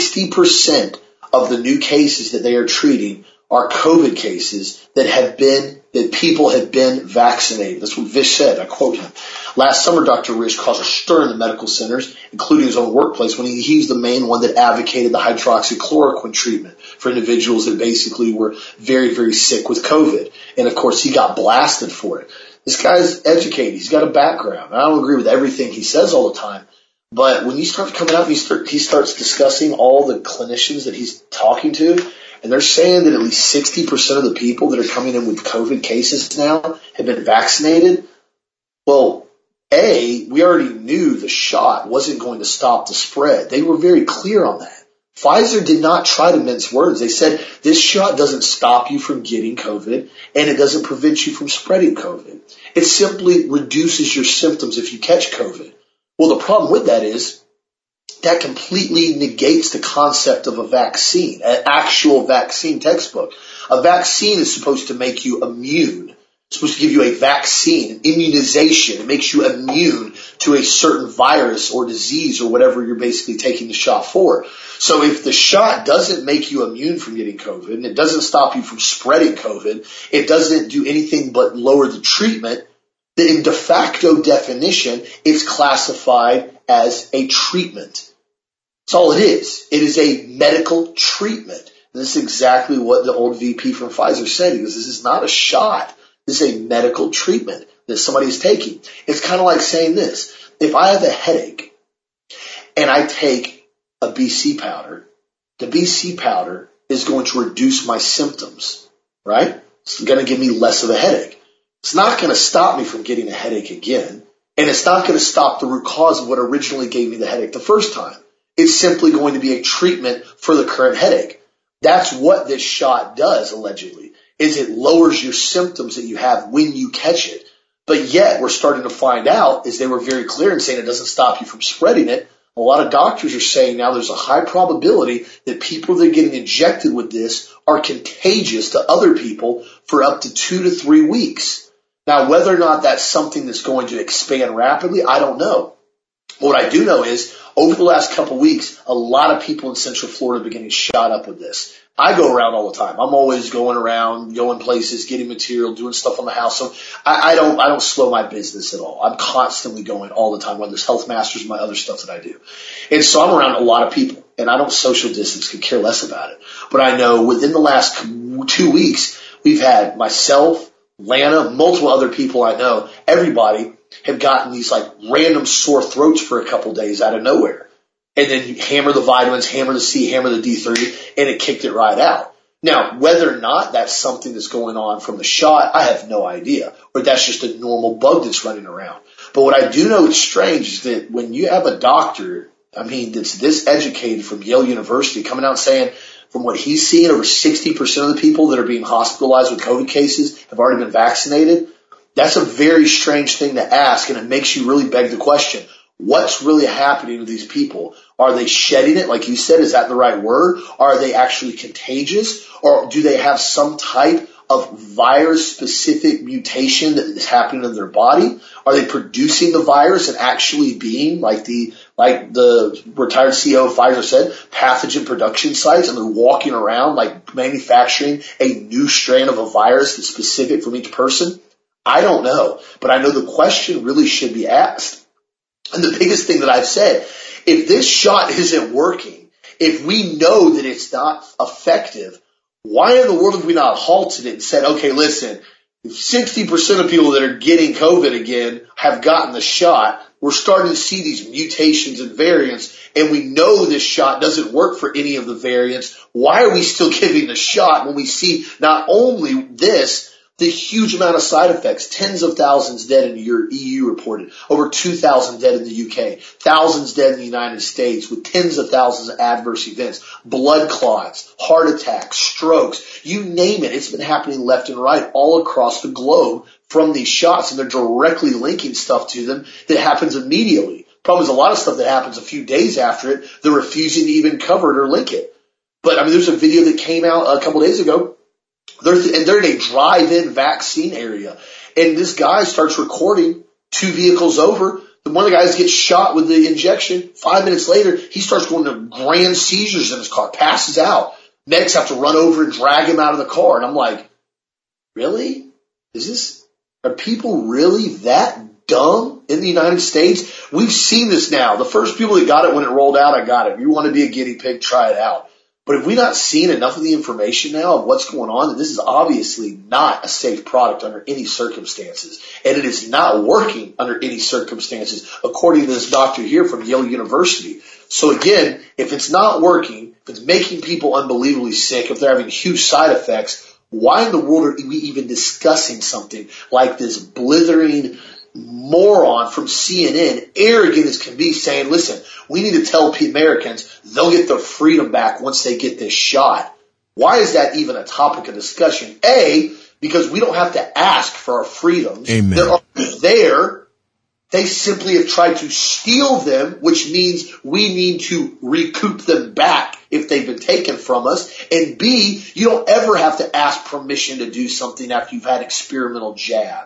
60% of the new cases that they are treating are COVID cases that people have been vaccinated. That's what Vish said. I quote him. Last summer, Dr. Risch caused a stir in the medical centers, including his own workplace, when he's the main one that advocated the hydroxychloroquine treatment for individuals that basically were very, very sick with COVID. And of course, he got blasted for it. This guy's educated. He's got a background. I don't agree with everything he says all the time. But when he starts coming out and he starts discussing all the clinicians that he's talking to, and they're saying that at least 60% of the people that are coming in with COVID cases now have been vaccinated. Well, we already knew the shot wasn't going to stop the spread. They were very clear on that. Pfizer did not try to mince words. They said this shot doesn't stop you from getting COVID and it doesn't prevent you from spreading COVID. It simply reduces your symptoms if you catch COVID. Well, the problem with that is that completely negates the concept of a vaccine, an actual vaccine textbook. A vaccine is supposed to make you immune. It's supposed to give you a vaccine, an immunization. It makes you immune to a certain virus or disease or whatever you're basically taking the shot for. So if the shot doesn't make you immune from getting COVID and it doesn't stop you from spreading COVID, it doesn't do anything but lower the treatment, then in de facto definition, it's classified as a treatment. That's all it is. It is a medical treatment. This is exactly what the old VP from Pfizer said. He goes, this is not a shot. This is a medical treatment that somebody is taking. It's kind of like saying this. If I have a headache and I take a BC powder, the BC powder is going to reduce my symptoms, right? It's going to give me less of a headache. It's not going to stop me from getting a headache again, and it's not going to stop the root cause of what originally gave me the headache the first time. It's simply going to be a treatment for the current headache. That's what this shot does, allegedly, is it lowers your symptoms that you have when you catch it. But yet we're starting to find out, as they were very clear in saying it doesn't stop you from spreading it, a lot of doctors are saying now there's a high probability that people that are getting injected with this are contagious to other people for up to 2 to 3 weeks. Now, whether or not that's something that's going to expand rapidly, I don't know. What I do know is, over the last couple of weeks, a lot of people in Central Florida are getting shot up with this. I go around all the time. I'm always going around, going places, getting material, doing stuff on the house. So I don't slow my business at all. I'm constantly going all the time, whether it's Health Masters or my other stuff that I do. And so I'm around a lot of people, and I don't social distance, could care less about it. But I know within the last 2 weeks, we've had myself, Lana, multiple other people I know, everybody have gotten these like random sore throats for a couple days out of nowhere. And then you hammer the vitamins, hammer the C, hammer the D3, and it kicked it right out. Now, whether or not that's something that's going on from the shot, I have no idea. Or that's just a normal bug that's running around. But what I do know is strange is that when you have a doctor, that's this educated from Yale University coming out saying, from what he's seeing, over 60% of the people that are being hospitalized with COVID cases have already been vaccinated. That's a very strange thing to ask, and it makes you really beg the question, what's really happening to these people? Are they shedding it, like you said? Is that the right word? Are they actually contagious? Or do they have some type of virus-specific mutation that is happening in their body? Are they producing the virus and actually being, like the retired CEO of Pfizer said, pathogen production sites, and they're walking around like manufacturing a new strain of a virus that's specific from each person? I don't know, but I know the question really should be asked. And the biggest thing that I've said, if this shot isn't working, if we know that it's not effective, why in the world have we not halted it and said, okay, listen, if 60% of people that are getting COVID again have gotten the shot, we're starting to see these mutations and variants, and we know this shot doesn't work for any of the variants. Why are we still giving the shot when we see not only this, the huge amount of side effects, tens of thousands dead in the EU reported, over 2,000 dead in the UK, thousands dead in the United States with tens of thousands of adverse events, blood clots, heart attacks, strokes, you name it. It's been happening left and right all across the globe from these shots, and they're directly linking stuff to them that happens immediately. Problem is a lot of stuff that happens a few days after it, they're refusing to even cover it or link it. But I mean, there's a video that came out a couple days ago. They're in a drive-in vaccine area, and this guy starts recording 2 vehicles over. One of the guys gets shot with the injection. 5 minutes later, he starts going to grand seizures in his car, passes out. Medics have to run over and drag him out of the car. And I'm like, really? Are people really that dumb in the United States? We've seen this now. The first people that got it when it rolled out, I got it. If you want to be a guinea pig, try it out. But have we not seen enough of the information now of what's going on? And this is obviously not a safe product under any circumstances. And it is not working under any circumstances, according to this doctor here from Yale University. So again, if it's not working, if it's making people unbelievably sick, if they're having huge side effects, why in the world are we even discussing something like this blithering moron from CNN, arrogant as can be, saying, listen, we need to tell Americans they'll get their freedom back once they get this shot. Why is that even a topic of discussion? A, because we don't have to ask for our freedoms. Amen. They're already there. They simply have tried to steal them, which means we need to recoup them back if they've been taken from us. And B, you don't ever have to ask permission to do something after you've had experimental jab.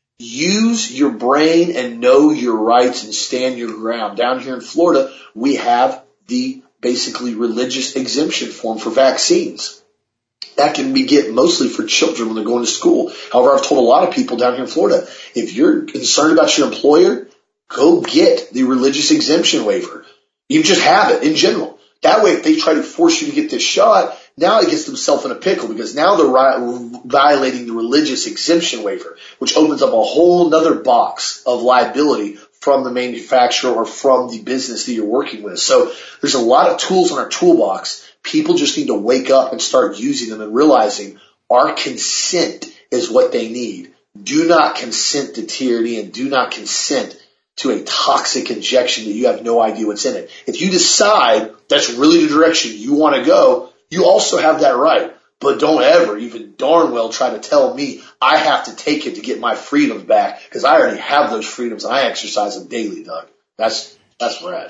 Use your brain and know your rights and stand your ground. Down here in Florida, we have the basically religious exemption form for vaccines. That can be get mostly for children when they're going to school. However, I've told a lot of people down here in Florida, if you're concerned about your employer, go get the religious exemption waiver. You just have it in general. That way, if they try to force you to get this shot, now it gets themselves in a pickle because now they're violating the religious exemption waiver, which opens up a whole nother box of liability from the manufacturer or from the business that you're working with. So there's a lot of tools in our toolbox. People just need to wake up and start using them and realizing our consent is what they need. Do not consent to tyranny and do not consent to a toxic injection that you have no idea what's in it. If you decide that's really the direction you want to go, you also have that right. But don't ever even darn well try to tell me I have to take it to get my freedoms back because I already have those freedoms and I exercise them daily, Doug. That's Brad.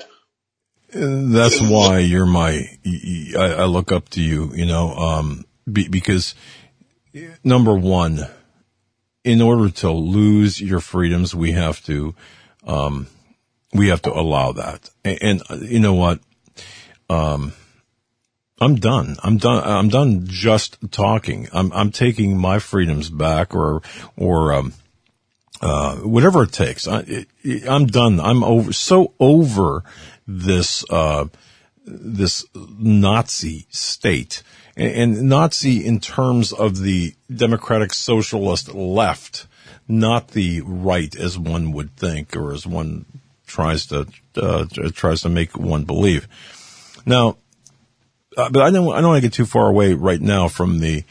That's why you're I look up to you, because number one, in order to lose your freedoms, we have to allow that. And you know what? I'm done. I'm done just talking. I'm taking my freedoms back or whatever it takes. I'm done. I'm so over this Nazi state and Nazi in terms of the democratic socialist left, not the right as one would think or as one tries to make one believe. Now, but I don't want to get too far away right now from the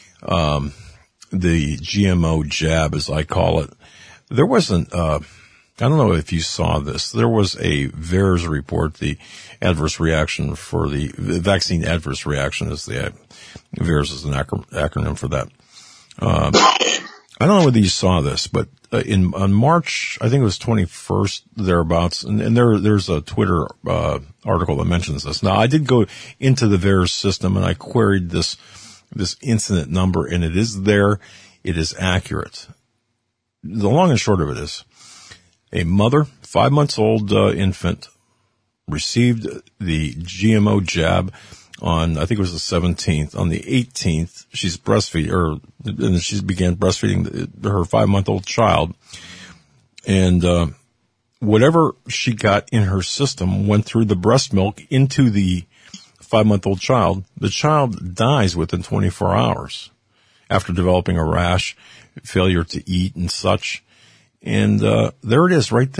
GMO jab, as I call it. There wasn't, I don't know if you saw this. There was a VAERS report, the adverse reaction for the vaccine adverse reaction is the VAERS is an acronym for that. I don't know whether you saw this, but on March, I think it was 21st, thereabouts, and there's a Twitter article that mentions this. Now, I did go into the VAERS system, and I queried this incident number, and it is there. It is accurate. The long and short of it is, a mother, 5 months old infant, received the GMO jab on, I think it was the 17th. On the 18th, she began breastfeeding her 5-month-old child. And whatever she got in her system went through the breast milk into the 5-month-old child. The child dies within 24 hours after developing a rash, failure to eat and such. And there it is right there.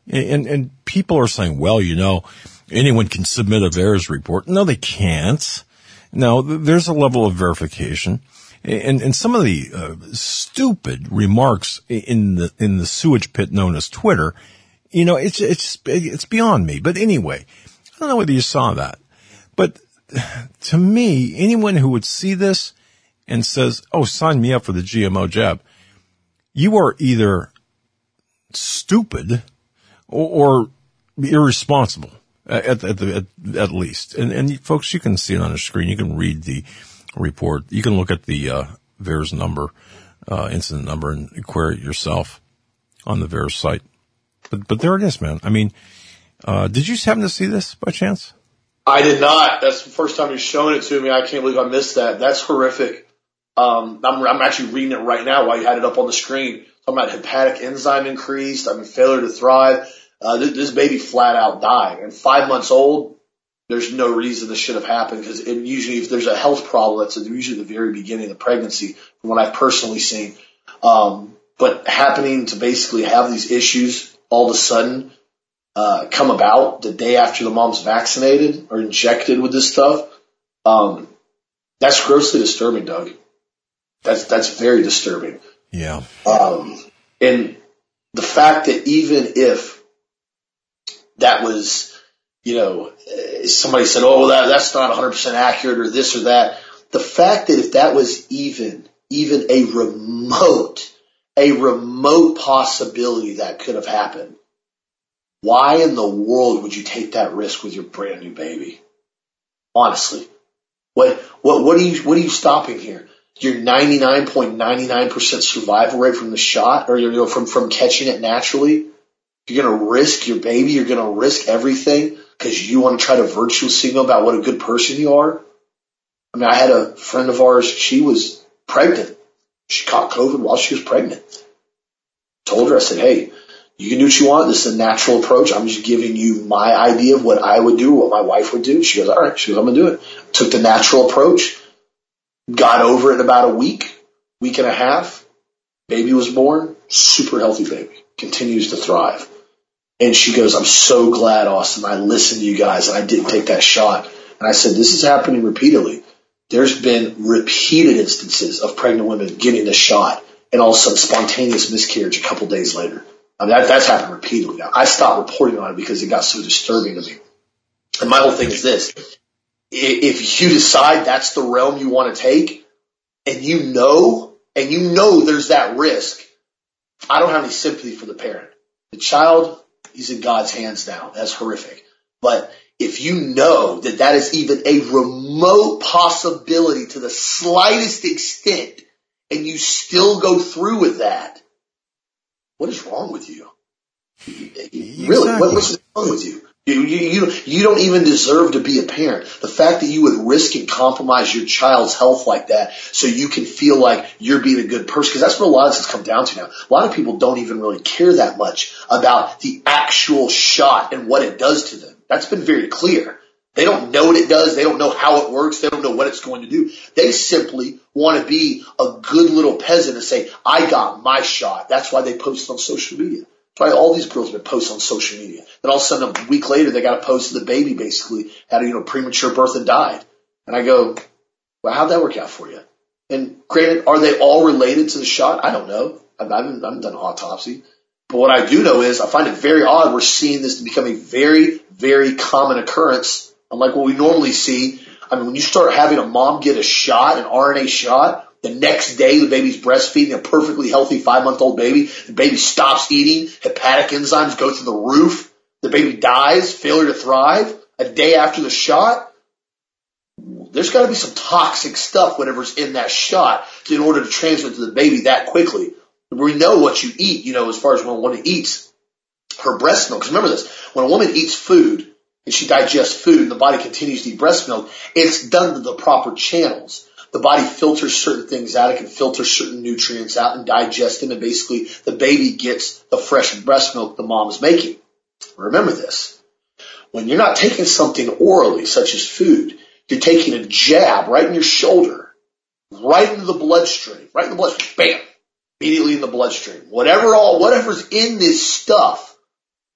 And people are saying, well, anyone can submit a VAERS report. No, they can't. No, there's a level of verification. And some of the stupid remarks in the sewage pit known as Twitter, it's beyond me. But anyway, I don't know whether you saw that. But to me, anyone who would see this and says, oh, sign me up for the GMO jab, you are either stupid or irresponsible at least. And folks, you can see it on the screen. You can read the report. You can look at the VAERS number, incident number, and query it yourself on the VAERS site. But there it is, man. I mean, did you happen to see this by chance? I did not. That's the first time you're showing it to me. I can't believe I missed that. That's horrific. I'm actually reading it right now while you had it up on the screen. Talking about hepatic enzyme increased. failure to thrive. This baby flat out dying. And 5 months old, there's no reason this should have happened, because usually if there's a health problem, that's usually the very beginning of the pregnancy, from what I've personally seen. But happening to basically have these issues all of a sudden come about the day after the mom's vaccinated or injected with this stuff, that's grossly disturbing, Doug. That's very disturbing. Yeah. And the fact that even if that was, somebody said, oh, that's not 100% accurate or this or that, the fact that if that was even a remote possibility that could have happened, why in the world would you take that risk with your brand new baby? Honestly, what are you stopping here? Your 99.99% survival rate from the shot, or from catching it naturally. You're going to risk your baby. You're going to risk everything because you want to try to virtue signal about what a good person you are. I mean, I had a friend of ours. She was pregnant. She caught COVID while she was pregnant. Told her, I said, hey, you can do what you want. This is a natural approach. I'm just giving you my idea of what I would do, what my wife would do. She goes, all right. She goes, I'm going to do it. Took the natural approach. Got over it in about a week and a half. Baby was born. Super healthy baby. Continues to thrive. And she goes, I'm so glad, Austin, I listened to you guys and I didn't take that shot. And I said, this is happening repeatedly. There's been repeated instances of pregnant women getting the shot and all of a sudden spontaneous miscarriage a couple days later. I mean, that's happened repeatedly. Now, I stopped reporting on it because it got so disturbing to me. And my whole thing is this. If you decide that's the realm you want to take, and you know there's that risk, I don't have any sympathy for the parent. The child, he's in God's hands now. That's horrific. But if you know that is even a remote possibility to the slightest extent, and you still go through with that, what is wrong with you? Really, what's wrong with you? You don't even deserve to be a parent. The fact that you would risk and compromise your child's health like that so you can feel like you're being a good person, because that's what a lot of this has come down to now. A lot of people don't even really care that much about the actual shot and what it does to them. That's been very clear. They don't know what it does. They don't know how it works. They don't know what it's going to do. They simply want to be a good little peasant and say, I got my shot. That's why they post on social media. That's why all these girls have been posting on social media. Then all of a sudden, a week later, they got a post of the baby basically had a premature birth and died. And I go, well, how'd that work out for you? And granted, are they all related to the shot? I don't know. I haven't done an autopsy. But what I do know is I find it very odd we're seeing this to become a very, very common occurrence, unlike what we normally see. I mean, when you start having a mom get a shot, an RNA shot, the next day the baby's breastfeeding, a perfectly healthy 5-month-old baby, the baby stops eating, hepatic enzymes go through the roof, the baby dies, failure to thrive, a day after the shot. There's got to be some toxic stuff, whatever's in that shot, in order to transmit to the baby that quickly. We know what you eat, as far as when a woman eats her breast milk. Because remember this, when a woman eats food and she digests food and the body continues to eat breast milk, it's done to the proper channels. The body filters certain things out. It can filter certain nutrients out and digest them. And basically the baby gets the fresh breast milk the mom is making. Remember this. When you're not taking something orally, such as food, you're taking a jab right in your shoulder, right into the bloodstream, bam, immediately in the bloodstream. Whatever's in this stuff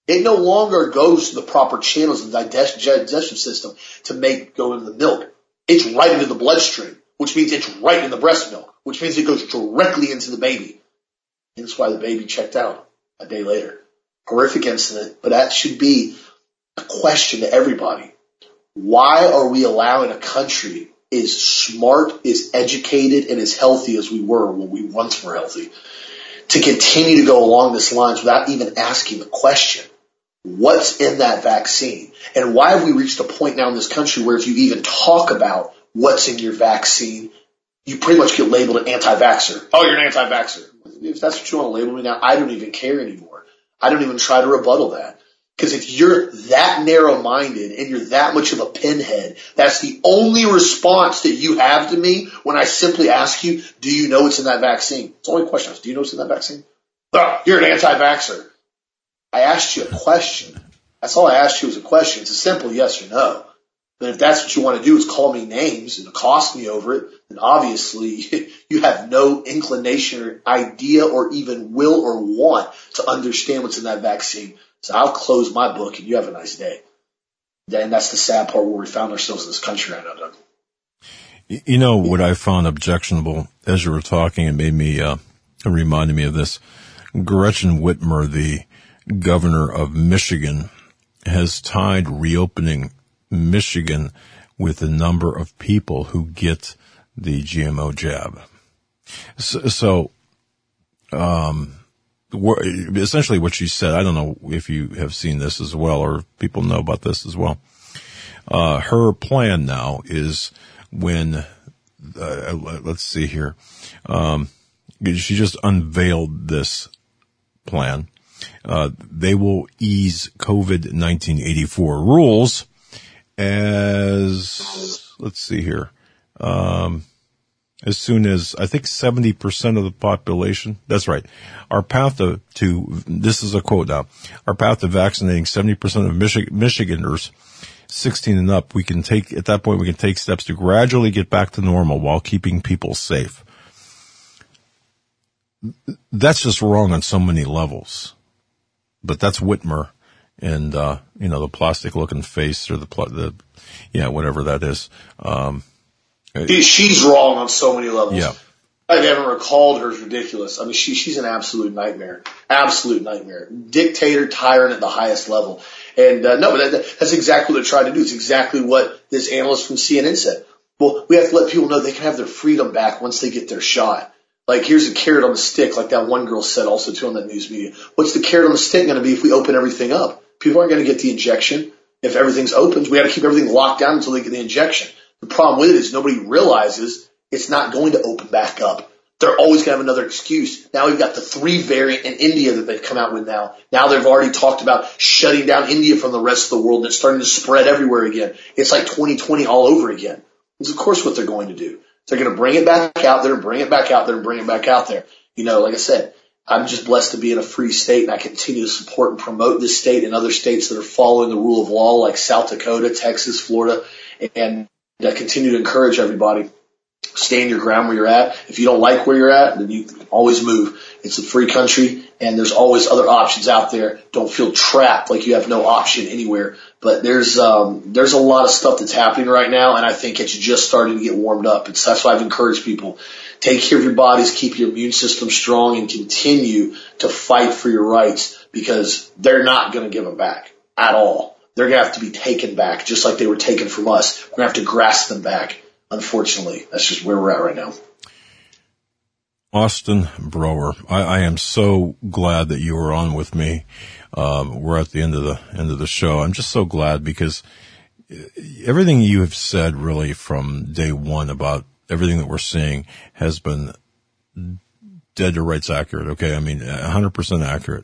It no longer goes to the proper channels of the digestive system to go into the milk. It's right into the bloodstream, which means it's right in the breast milk, which means it goes directly into the baby. And that's why the baby checked out a day later. Horrific incident, but that should be a question to everybody. Why are we allowing a country as smart, as educated, and as healthy as we were when we once were healthy to continue to go along this lines without even asking the question, what's in that vaccine? And why have we reached a point now in this country where if you even talk about what's in your vaccine, you pretty much get labeled an anti-vaxxer. Oh, you're an anti-vaxxer. If that's what you want to label me now, I don't even care anymore. I don't even try to rebuttal that. Because if you're that narrow-minded and you're that much of a pinhead, that's the only response that you have to me when I simply ask you, do you know what's in that vaccine? It's the only question. Do you know what's in that vaccine? Oh, you're an anti-vaxxer. I asked you a question. That's all I asked you was a question. It's a simple yes or no. But if that's what you want to do is call me names and accost me over it, then obviously you have no inclination or idea or even will or want to understand what's in that vaccine. So I'll close my book and you have a nice day. And that's the sad part where we found ourselves in this country right now, Doug. You know what I found objectionable as you were talking? It made me, it reminded me of this. Gretchen Whitmer, the governor of Michigan, has tied reopening Michigan with the number of people who get the GMO jab. So essentially what she said, I don't know if you have seen this as well or people know about this as well. Her plan now is when, let's see here. She just unveiled this plan. They will ease COVID-19 84 rules as, let's see here, as soon as, I think 70% of the population, that's right, our path to this is a quote now, our path to vaccinating 70% of Michiganders 16 and up, at that point we can take steps to gradually get back to normal while keeping people safe. That's just wrong on so many levels. But that's Whitmer and, the plastic looking face or whatever that is. She's wrong on so many levels. Yeah. I haven't recalled her as ridiculous. I mean, she's an absolute nightmare. Absolute nightmare. Dictator, tyrant at the highest level. And, but that's exactly what they're trying to do. It's exactly what this analyst from CNN said. Well, we have to let people know they can have their freedom back once they get their shot. Like, here's a carrot on the stick, like that one girl said also too on that news media. What's the carrot on the stick going to be if we open everything up? People aren't going to get the injection. If everything's open, we got to keep everything locked down until they get the injection. The problem with it is nobody realizes it's not going to open back up. They're always going to have another excuse. Now we've got the 3 variant in India that they've come out with now. Now they've already talked about shutting down India from the rest of the world and it's starting to spread everywhere again. It's like 2020 all over again. It's of course what they're going to do. They're going to bring it back out there and bring it back out there and bring it back out there. Like I said, I'm just blessed to be in a free state and I continue to support and promote this state and other states that are following the rule of law like South Dakota, Texas, Florida, and I continue to encourage everybody. Stand your ground where you're at. If you don't like where you're at, then you can always move. It's a free country, and there's always other options out there. Don't feel trapped like you have no option anywhere. But there's a lot of stuff that's happening right now, and I think it's just starting to get warmed up. That's why I've encouraged people. Take care of your bodies, keep your immune system strong, and continue to fight for your rights because they're not going to give them back at all. They're going to have to be taken back just like they were taken from us. We're going to have to grasp them back. Unfortunately, that's just where we're at right now. Austin Brower, I am so glad that you were on with me. We're at the end of the show. I'm just so glad because everything you have said really from day one about everything that we're seeing has been dead to rights accurate. Okay. I mean, 100% accurate.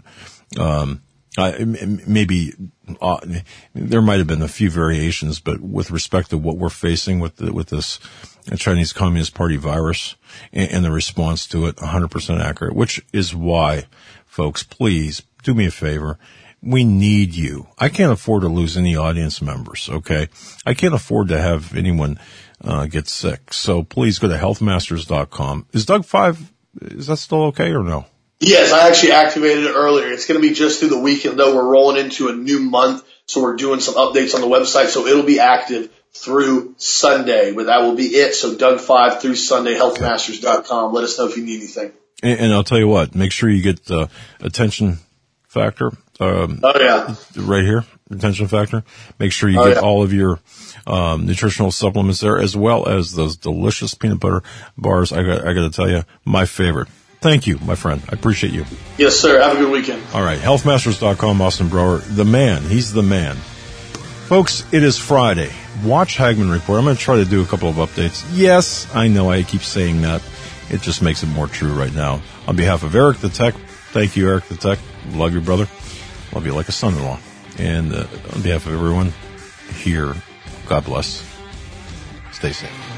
Maybe there might have been a few variations, but with respect to what we're facing with this Chinese Communist Party virus and the response to it, 100% accurate, which is why, folks, please do me a favor. We need you. I can't afford to lose any audience members, okay? I can't afford to have anyone get sick. So please go to healthmasters.com. Is Doug 5, is that still okay or no? Yes, I actually activated it earlier. It's going to be just through the weekend, though. We're rolling into a new month, so we're doing some updates on the website, so it'll be active through Sunday, but that will be it. So Doug 5 through Sunday, healthmasters.com. Let us know if you need anything. And I'll tell you what, make sure you get the attention factor. Right here, attention factor. Make sure you get all of your nutritional supplements there, as well as those delicious peanut butter bars. I got to tell you, my favorite. Thank you, my friend. I appreciate you. Yes, sir. Have a good weekend. All right. Healthmasters.com, Austin Brower. The man. He's the man. Folks, it is Friday. Watch Hagmann Report. I'm going to try to do a couple of updates. Yes, I know I keep saying that. It just makes it more true right now. On behalf of Eric the Tech, thank you, Eric the Tech. Love you, brother. Love you like a son-in-law. And on behalf of everyone here, God bless. Stay safe.